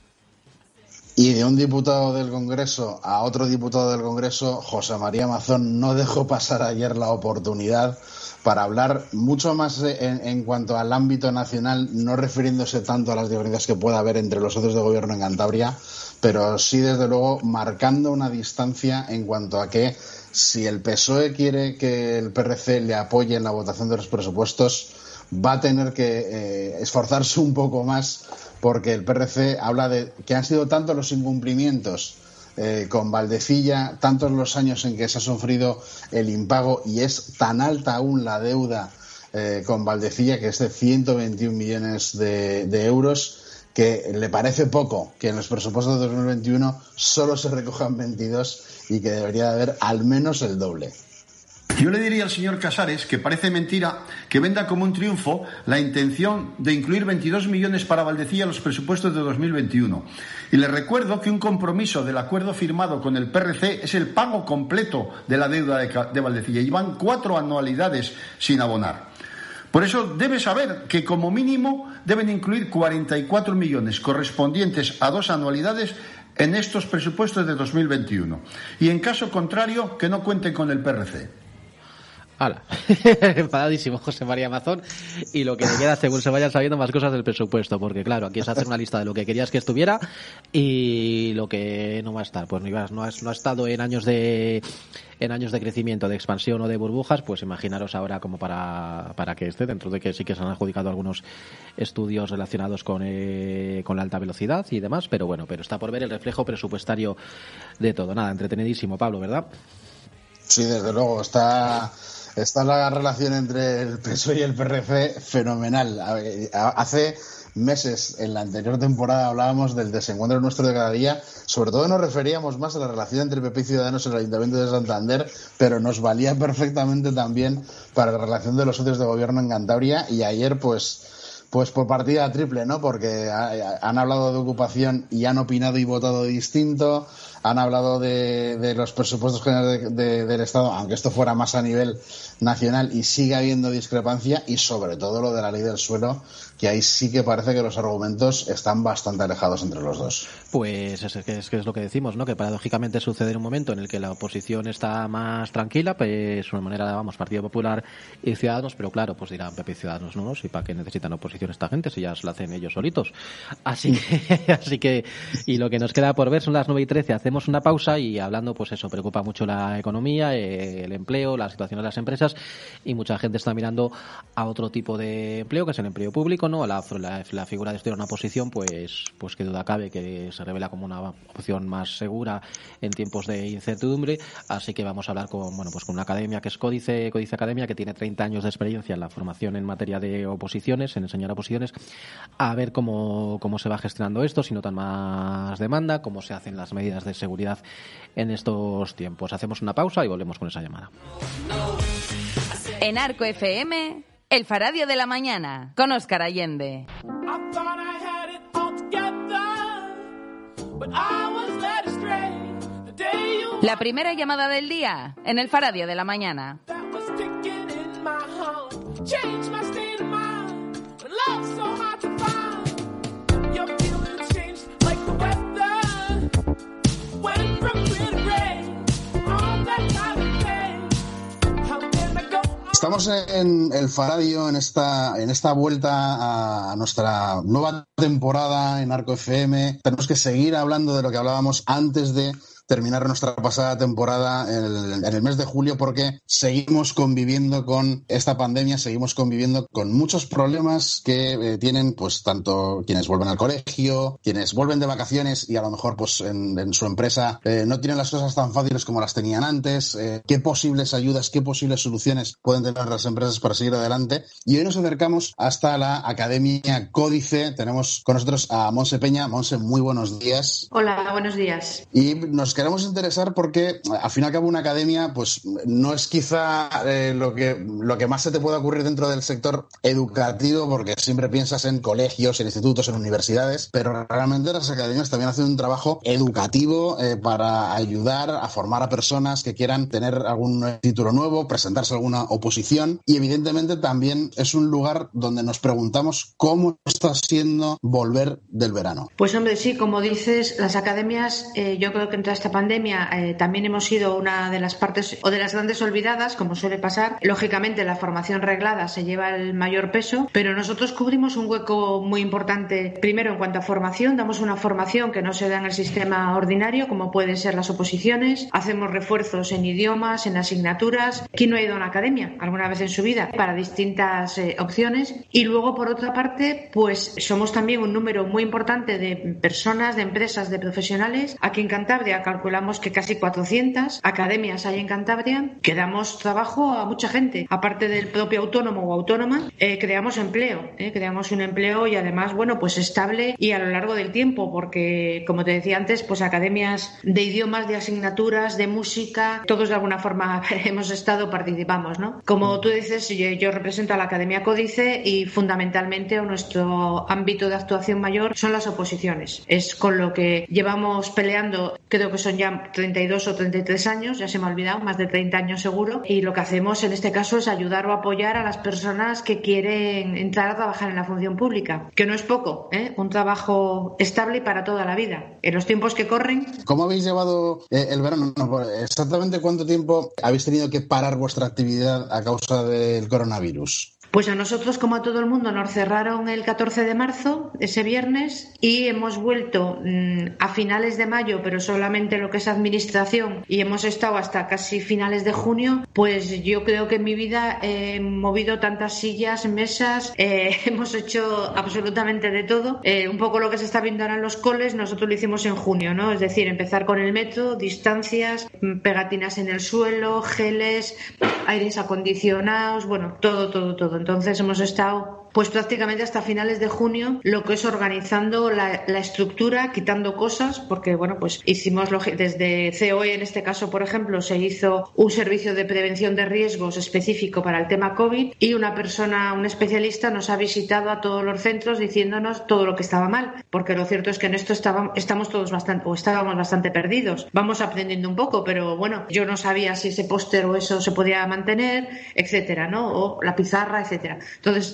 Y de un diputado del Congreso a otro diputado del Congreso, José María Mazón no dejó pasar ayer la oportunidad para hablar mucho más en cuanto al ámbito nacional, no refiriéndose tanto a las diferencias que pueda haber entre los socios de gobierno en Cantabria, pero sí, desde luego, marcando una distancia en cuanto a que si el PSOE quiere que el PRC le apoye en la votación de los presupuestos, va a tener que esforzarse un poco más, porque el PRC habla de que han sido tantos los incumplimientos con Valdecilla, tantos los años en que se ha sufrido el impago, y es tan alta aún la deuda con Valdecilla, que es de 121 millones de euros, que le parece poco que en los presupuestos de 2021 solo se recojan 22 y que debería de haber al menos el doble. Yo le diría al señor Casares que parece mentira que venda como un triunfo la intención de incluir 22 millones para Valdecilla en los presupuestos de 2021. Y le recuerdo que un compromiso del acuerdo firmado con el PRC es el pago completo de la deuda de Valdecilla, y van 4 anualidades sin abonar. Por eso debe saber que como mínimo deben incluir 44 millones correspondientes a 2 anualidades en estos presupuestos de 2021. Y en caso contrario, que no cuenten con el PRC. ¡Hala! Enfadadísimo José María Mazón, y lo que le queda según se vayan sabiendo más cosas del presupuesto, porque claro, aquí es hacer una lista de lo que querías que estuviera y lo que no va a estar. Pues no ha estado en años de crecimiento, de expansión o de burbujas, pues imaginaros ahora como para que esté, dentro de que sí que se han adjudicado algunos estudios relacionados con la alta velocidad y demás, pero bueno, pero está por ver el reflejo presupuestario de todo. Nada, entretenidísimo, Pablo, ¿verdad? Sí, desde luego, está la relación entre el PSOE y el PRC fenomenal. Hace meses, en la anterior temporada, hablábamos del desencuentro nuestro de cada día. Sobre todo nos referíamos más a la relación entre PP y Ciudadanos en el Ayuntamiento de Santander, pero nos valía perfectamente también para la relación de los socios de gobierno en Cantabria. Y ayer, pues por partida triple, ¿no? Porque han hablado de ocupación y han opinado y votado distinto. Han hablado de los presupuestos generales del Estado, aunque esto fuera más a nivel nacional, y sigue habiendo discrepancia, y sobre todo lo de la ley del suelo, que ahí sí que parece que los argumentos están bastante alejados entre los dos. Pues es que es lo que decimos, ¿no? Que paradójicamente sucede en un momento en el que la oposición está más tranquila, pues de una manera, vamos, Partido Popular y Ciudadanos, pero claro, pues dirán PP y Ciudadanos, no, ¿y para qué necesitan oposición esta gente si ya se la hacen ellos solitos? Así que, y lo que nos queda por ver son las 9:13. Hacemos hacemos una pausa y hablando, pues eso, preocupa mucho la economía, el empleo, la situación de las empresas, y mucha gente está mirando a otro tipo de empleo, que es el empleo público, ¿no? La figura de estudiar una posición, pues que duda cabe que se revela como una opción más segura en tiempos de incertidumbre. Así que vamos a hablar con una academia que es Códice Academia, que tiene 30 años de experiencia en la formación en materia de oposiciones, en enseñar oposiciones, a ver cómo se va gestionando esto, si notan más demanda, cómo se hacen las medidas de seguridad en estos tiempos. Hacemos una pausa y volvemos con esa llamada. En Arco FM, el Faradio de la Mañana, con Óscar Allende. La primera llamada del día en el Faradio de la Mañana. Estamos en el Faradio en esta vuelta a nuestra nueva temporada en Arco FM. Tenemos que seguir hablando de lo que hablábamos antes de terminar nuestra pasada temporada en el mes de julio, porque seguimos conviviendo con esta pandemia, seguimos conviviendo con muchos problemas que tienen pues tanto quienes vuelven al colegio, quienes vuelven de vacaciones y a lo mejor pues en su empresa no tienen las cosas tan fáciles como las tenían antes, qué posibles ayudas, qué posibles soluciones pueden tener las empresas para seguir adelante. Y hoy nos acercamos hasta la Academia Códice. Tenemos con nosotros a Montse Peña. Montse, muy buenos días. Hola, buenos días. Y nos queremos interesar porque, al fin y al cabo, una academia pues no es quizá lo que más se te pueda ocurrir dentro del sector educativo, porque siempre piensas en colegios, en institutos, en universidades, pero realmente las academias también hacen un trabajo educativo para ayudar a formar a personas que quieran tener algún título nuevo, presentarse a alguna oposición, y evidentemente también es un lugar donde nos preguntamos cómo está siendo volver del verano. Pues hombre, sí, como dices, las academias, yo creo que entre esta pandemia también hemos sido una de las partes o de las grandes olvidadas, como suele pasar. Lógicamente la formación reglada se lleva el mayor peso, pero nosotros cubrimos un hueco muy importante. Primero, en cuanto a formación, damos una formación que no se da en el sistema ordinario, como pueden ser las oposiciones. Hacemos refuerzos en idiomas, en asignaturas. ¿Quién no ha ido a una academia alguna vez en su vida? Para distintas opciones. Y luego, por otra parte, pues somos también un número muy importante de personas, de empresas, de profesionales. Aquí en Cantabria calculamos que casi 400 academias hay en Cantabria, que damos trabajo a mucha gente. Aparte del propio autónomo o autónoma, creamos empleo, creamos un empleo y además, bueno, pues estable y a lo largo del tiempo, porque, como te decía antes, pues academias de idiomas, de asignaturas, de música, todos de alguna forma participamos, ¿no? Como tú dices, yo represento a la Academia Códice y fundamentalmente nuestro ámbito de actuación mayor son las oposiciones. Es con lo que llevamos peleando, creo que son ya 32 o 33 años, ya se me ha olvidado, más de 30 años seguro, y lo que hacemos en este caso es ayudar o apoyar a las personas que quieren entrar a trabajar en la función pública, que no es poco, un trabajo estable y para toda la vida, en los tiempos que corren. ¿Cómo habéis llevado el verano? ¿Exactamente cuánto tiempo habéis tenido que parar vuestra actividad a causa del coronavirus? Pues a nosotros, como a todo el mundo, nos cerraron el 14 de marzo, ese viernes, y hemos vuelto a finales de mayo, pero solamente lo que es administración, y hemos estado hasta casi finales de junio. Pues yo creo que en mi vida he movido tantas sillas, mesas, hemos hecho absolutamente de todo. Un poco lo que se está viendo ahora en los coles, nosotros lo hicimos en junio, ¿no? Es decir, empezar con el metro, distancias, pegatinas en el suelo, geles, aires acondicionados, bueno, todo. Entonces hemos estado pues prácticamente hasta finales de junio, lo que es organizando la estructura, quitando cosas, porque bueno, pues hicimos desde COE, en este caso, por ejemplo, se hizo un servicio de prevención de riesgos específico para el tema COVID, y un especialista nos ha visitado a todos los centros diciéndonos todo lo que estaba mal, porque lo cierto es que en esto estábamos bastante perdidos. Vamos aprendiendo un poco, pero bueno, yo no sabía si ese póster o eso se podía mantener, etcétera, ¿no? O la pizarra, etcétera. Entonces, todo el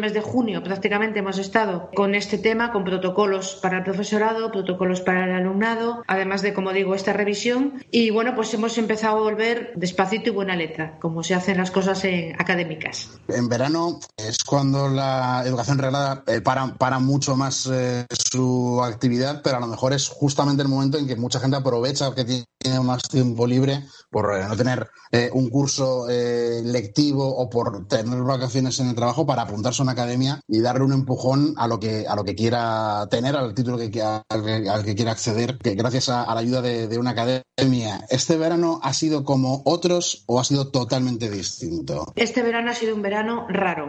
mes de junio prácticamente hemos estado con este tema, con protocolos para el profesorado, protocolos para el alumnado, además de, como digo, esta revisión. Y bueno, pues hemos empezado a volver despacito y buena letra, como se hacen las cosas académicas. En verano es cuando la educación reglada para mucho más su actividad, pero a lo mejor es justamente el momento en que mucha gente aprovecha que tiene más tiempo libre por no tener un curso lectivo o por tener vacaciones en el trabajo para apuntarse a una academia y darle un empujón a lo que quiera tener, al título al que quiera acceder, que gracias a la ayuda de una academia. ¿Este verano ha sido como otros o ha sido totalmente distinto? Este verano ha sido un verano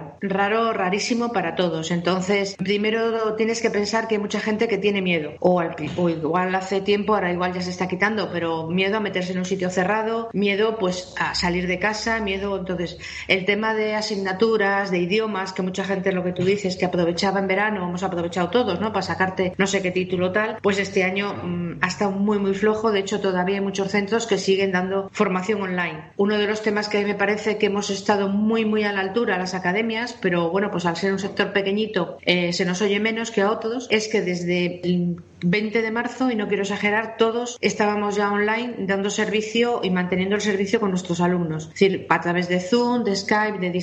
rarísimo para todos. Entonces, primero tienes que pensar que hay mucha gente que tiene miedo, o igual hace tiempo, ahora igual ya se está quitando, pero miedo a meterse en un sitio cerrado, miedo pues a salir de casa, miedo. Entonces, el tema de asignaturas, de idiomas, que mucha gente, lo que tú dices, que aprovechaba en verano, hemos aprovechado todos, ¿no?, para sacarte no sé qué título tal, pues este año ha estado muy muy flojo. De hecho, todavía hay muchos centros que siguen dando formación online. Uno de los temas que a mí me parece que hemos estado muy muy a la altura, las academias, pero bueno, pues al ser un sector pequeñito se nos oye menos que a otros, es que desde el 20 de marzo, y no quiero exagerar, todos estábamos ya online dando servicio y manteniendo el servicio con nuestros alumnos. Es decir, a través de Zoom, de Skype, de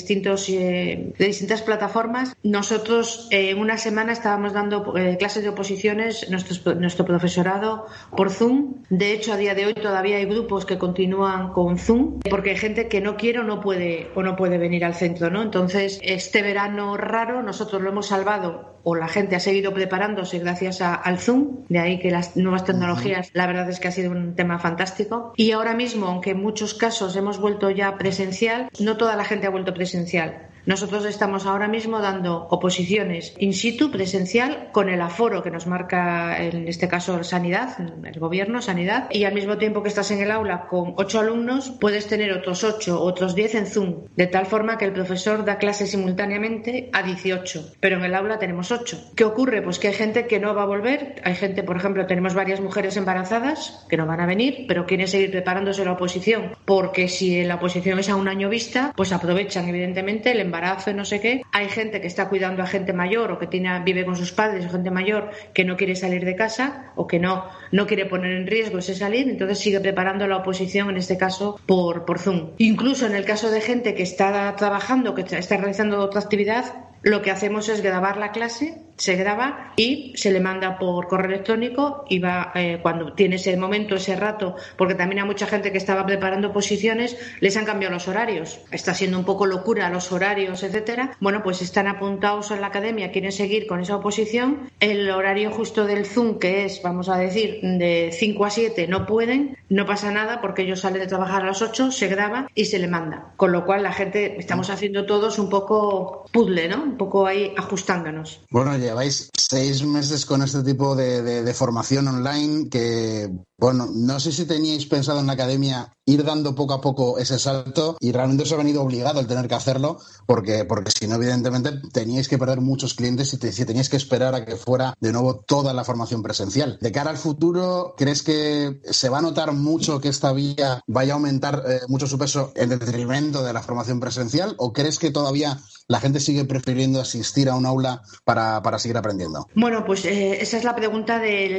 distintas plataformas. Nosotros en una semana estábamos dando clases de oposiciones, nuestro profesorado por Zoom. De hecho, a día de hoy todavía hay grupos que continúan con Zoom, porque hay gente que no quiere o no puede venir al centro, ¿no? Entonces, este verano raro nosotros lo hemos salvado, o la gente ha seguido preparándose gracias al Zoom. De ahí que las nuevas tecnologías, la verdad es que ha sido un tema fantástico. Y ahora mismo, aunque en muchos casos hemos vuelto ya presencial, no toda la gente ha vuelto presencial. Nosotros estamos ahora mismo dando oposiciones in situ, presencial, con el aforo que nos marca, en este caso, Sanidad, el gobierno, Sanidad, y al mismo tiempo que estás en el aula con 8 alumnos, puedes tener otros 8, otros 10 en Zoom, de tal forma que el profesor da clases simultáneamente a 18, pero en el aula tenemos 8. ¿Qué ocurre? Pues que hay gente que no va a volver, hay gente, por ejemplo, tenemos varias mujeres embarazadas que no van a venir, pero quieren seguir preparándose la oposición, porque si la oposición es a un año vista, pues aprovechan, evidentemente, el embarazo y no sé qué. Hay gente que está cuidando a gente mayor o que vive con sus padres, o gente mayor que no quiere salir de casa o que no quiere poner en riesgo ese salir, entonces sigue preparando la oposición, en este caso por Zoom. Incluso en el caso de gente que está trabajando, que está realizando otra actividad, lo que hacemos es grabar la clase, se graba y se le manda por correo electrónico y va cuando tiene ese momento, ese rato, porque también a mucha gente que estaba preparando posiciones les han cambiado los horarios. Está siendo un poco locura los horarios, etcétera. Bueno, pues están apuntados en la academia, quieren seguir con esa oposición. El horario justo del Zoom, que es, vamos a decir, de 5 a 7, no pueden, no pasa nada porque ellos salen de trabajar a las 8, se graba y se le manda. Con lo cual la gente, estamos haciendo todos un poco puzzle, ¿no? Un poco ahí ajustándonos. Bueno, lleváis 6 meses con este tipo de formación online que, bueno, no sé si teníais pensado en la academia ir dando poco a poco ese salto y realmente os ha venido obligado el tener que hacerlo porque si no, evidentemente, teníais que perder muchos clientes y si teníais que esperar a que fuera de nuevo toda la formación presencial. De cara al futuro, ¿crees que se va a notar mucho que esta vía vaya a aumentar mucho su peso en detrimento de la formación presencial o crees que todavía la gente sigue prefiriendo asistir a un aula para seguir aprendiendo? Bueno, pues esa es la pregunta del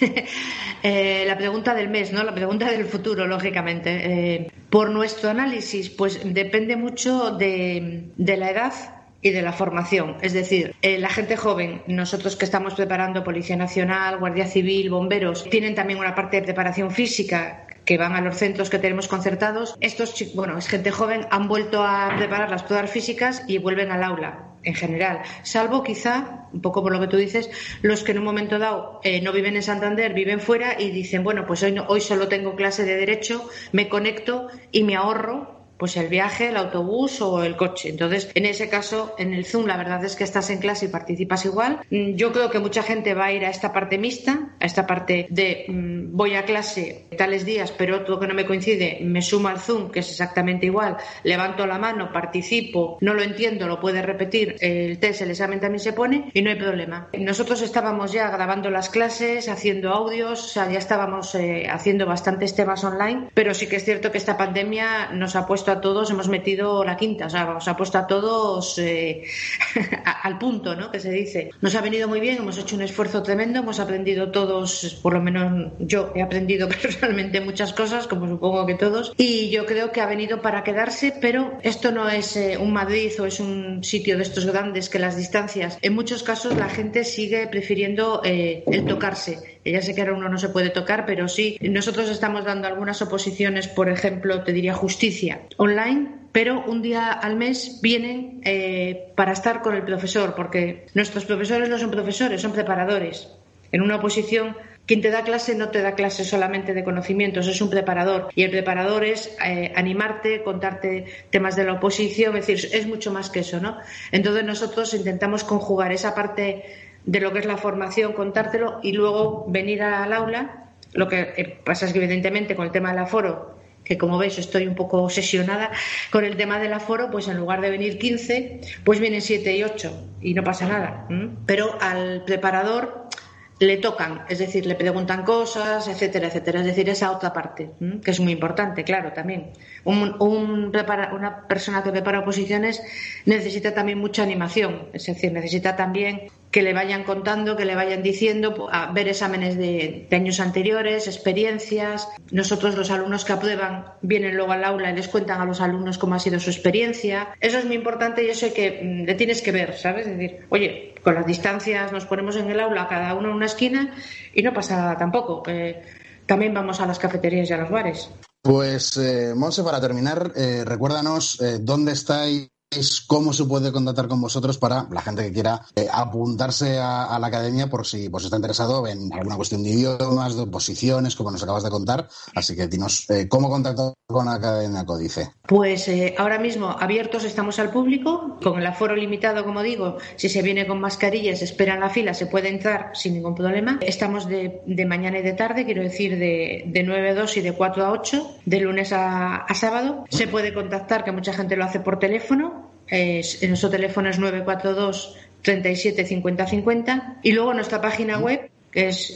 mes, ¿no? La pregunta del futuro, lógicamente. Por nuestro análisis, pues depende mucho de la edad y de la formación. Es decir, la gente joven, nosotros que estamos preparando Policía Nacional, Guardia Civil, bomberos, tienen también una parte de preparación física que van a los centros que tenemos concertados. Estos, bueno, es gente joven, han vuelto a preparar las pruebas físicas y vuelven al aula en general, salvo quizá, un poco por lo que tú dices, los que en un momento dado no viven en Santander, viven fuera y dicen, bueno, pues hoy solo tengo clase de Derecho, me conecto y me ahorro pues el viaje, el autobús o el coche. Entonces, en ese caso, en el Zoom, la verdad es que estás en clase y participas igual. Yo creo que mucha gente va a ir a esta parte mixta, a esta parte de voy a clase tales días, pero otro que no me coincide, me sumo al Zoom, que es exactamente igual, levanto la mano, participo, no lo entiendo, lo puede repetir, el test, el examen también se pone y no hay problema. Nosotros estábamos ya grabando las clases, haciendo audios, o sea, ya estábamos haciendo bastantes temas online, pero sí que es cierto que esta pandemia nos ha puesto a todos, hemos metido la quinta, o sea, nos ha puesto a todos al punto, ¿no?, que se dice. Nos ha venido muy bien, hemos hecho un esfuerzo tremendo, hemos aprendido todos, por lo menos yo he aprendido personalmente muchas cosas, como supongo que todos, y yo creo que ha venido para quedarse, pero esto no es un Madrid o es un sitio de estos grandes que las distancias, en muchos casos la gente sigue prefiriendo el tocarse. Ya sé que ahora uno no se puede tocar, pero sí, nosotros estamos dando algunas oposiciones, por ejemplo, te diría justicia online, pero un día al mes vienen para estar con el profesor, porque nuestros profesores no son profesores, son preparadores. En una oposición, quien te da clase no te da clase solamente de conocimientos, es un preparador. Y el preparador es animarte, contarte temas de la oposición, es decir, es mucho más que eso, ¿no? Entonces nosotros intentamos conjugar esa parte de lo que es la formación, contártelo y luego venir al aula. Lo que pasa es que evidentemente con el tema del aforo, que como veis estoy un poco obsesionada con el tema del aforo, pues en lugar de venir 15, pues vienen 7 y 8 y no pasa nada. Pero al preparador le tocan, es decir, le preguntan cosas, etcétera, etcétera. Es decir, esa otra parte, que es muy importante, claro, también. Una persona que prepara oposiciones necesita también mucha animación, es decir, necesita también que le vayan contando, que le vayan diciendo, a ver exámenes de años anteriores, experiencias. Nosotros, los alumnos que aprueban, vienen luego al aula y les cuentan a los alumnos cómo ha sido su experiencia. Eso es muy importante y eso hay que le tienes que ver, ¿sabes? Es decir, oye, con las distancias nos ponemos en el aula, cada uno en una esquina y no pasa nada tampoco. También vamos a las cafeterías y a los bares. Pues, Monse, para terminar, recuérdanos dónde estáis, cómo se puede contactar con vosotros para la gente que quiera apuntarse a la academia por si está interesado en alguna cuestión de idiomas, de oposiciones, como nos acabas de contar. Así que dinos cómo contactar con la Academia Códice. Pues ahora mismo abiertos estamos al público, con el aforo limitado, como digo. Si se viene con mascarillas, se espera en la fila, se puede entrar sin ningún problema. Estamos de mañana y de tarde, quiero decir de 9 a 2 y de 4 a 8, de lunes a sábado. Se puede contactar, que mucha gente lo hace por teléfono. Nuestro teléfono es 942 37 50 50 y luego nuestra página web, que es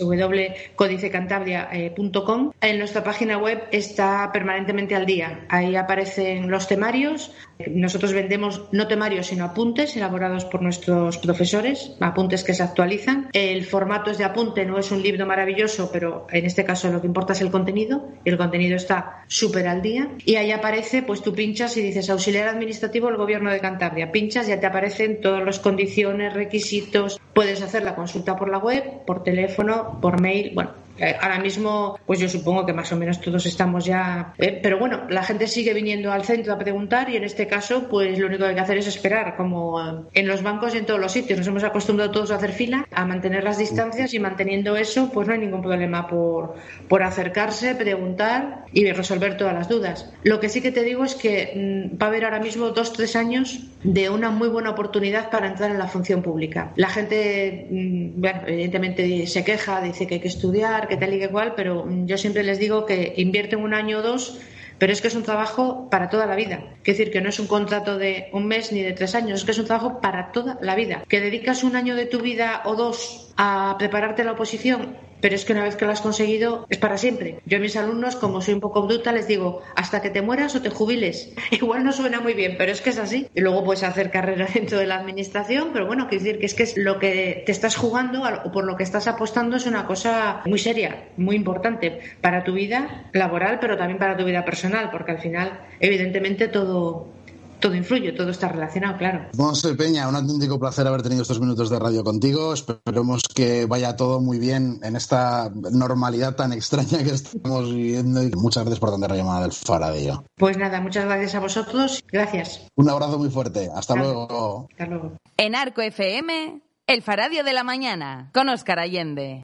www.codicecantabria.com. En nuestra página web está permanentemente al día. Ahí aparecen los temarios. Nosotros vendemos no temarios, sino apuntes elaborados por nuestros profesores, apuntes que se actualizan. El formato es de apunte, no es un libro maravilloso, pero en este caso lo que importa es el contenido. El contenido está súper al día. Y ahí aparece, pues tú pinchas y dices auxiliar administrativo del Gobierno de Cantabria. Pinchas y ya te aparecen todas las condiciones, requisitos. Puedes hacer la consulta por la web, por teléfono, por mail. Bueno, ahora mismo, pues yo supongo que más o menos todos estamos ya. Pero bueno, la gente sigue viniendo al centro a preguntar y en este caso, pues lo único que hay que hacer es esperar, como en los bancos y en todos los sitios. Nos hemos acostumbrado todos a hacer fila, a mantener las distancias y manteniendo eso, pues no hay ningún problema por acercarse, preguntar y resolver todas las dudas. Lo que sí que te digo es que va a haber ahora mismo 2-3 años de una muy buena oportunidad para entrar en la función pública. La gente, bueno, evidentemente se queja, dice que hay que estudiar, que tal y que cual, pero yo siempre les digo que invierten 1 año o 2, pero es que es un trabajo para toda la vida. Es decir, que no es un contrato de 1 mes ni de 3 años, es que es un trabajo para toda la vida. Que dedicas 1 año de tu vida o 2 a prepararte la oposición, pero es que una vez que lo has conseguido es para siempre. Yo a mis alumnos, como soy un poco bruta, les digo hasta que te mueras o te jubiles. Igual no suena muy bien, pero es que es así. Y luego puedes hacer carrera dentro de la administración, pero bueno, quiero decir que es lo que te estás jugando o por lo que estás apostando es una cosa muy seria, muy importante para tu vida laboral, pero también para tu vida personal, porque al final, evidentemente, todo influye, todo está relacionado, claro. Monse Peña, un auténtico placer haber tenido estos minutos de radio contigo. Esperemos que vaya todo muy bien en esta normalidad tan extraña que estamos viviendo y muchas gracias por atender la llamada del Faradillo. Pues nada, muchas gracias a vosotros. Gracias. Un abrazo muy fuerte. Hasta luego. Hasta luego. En Arco FM, el Faradio de la Mañana, con Óscar Allende.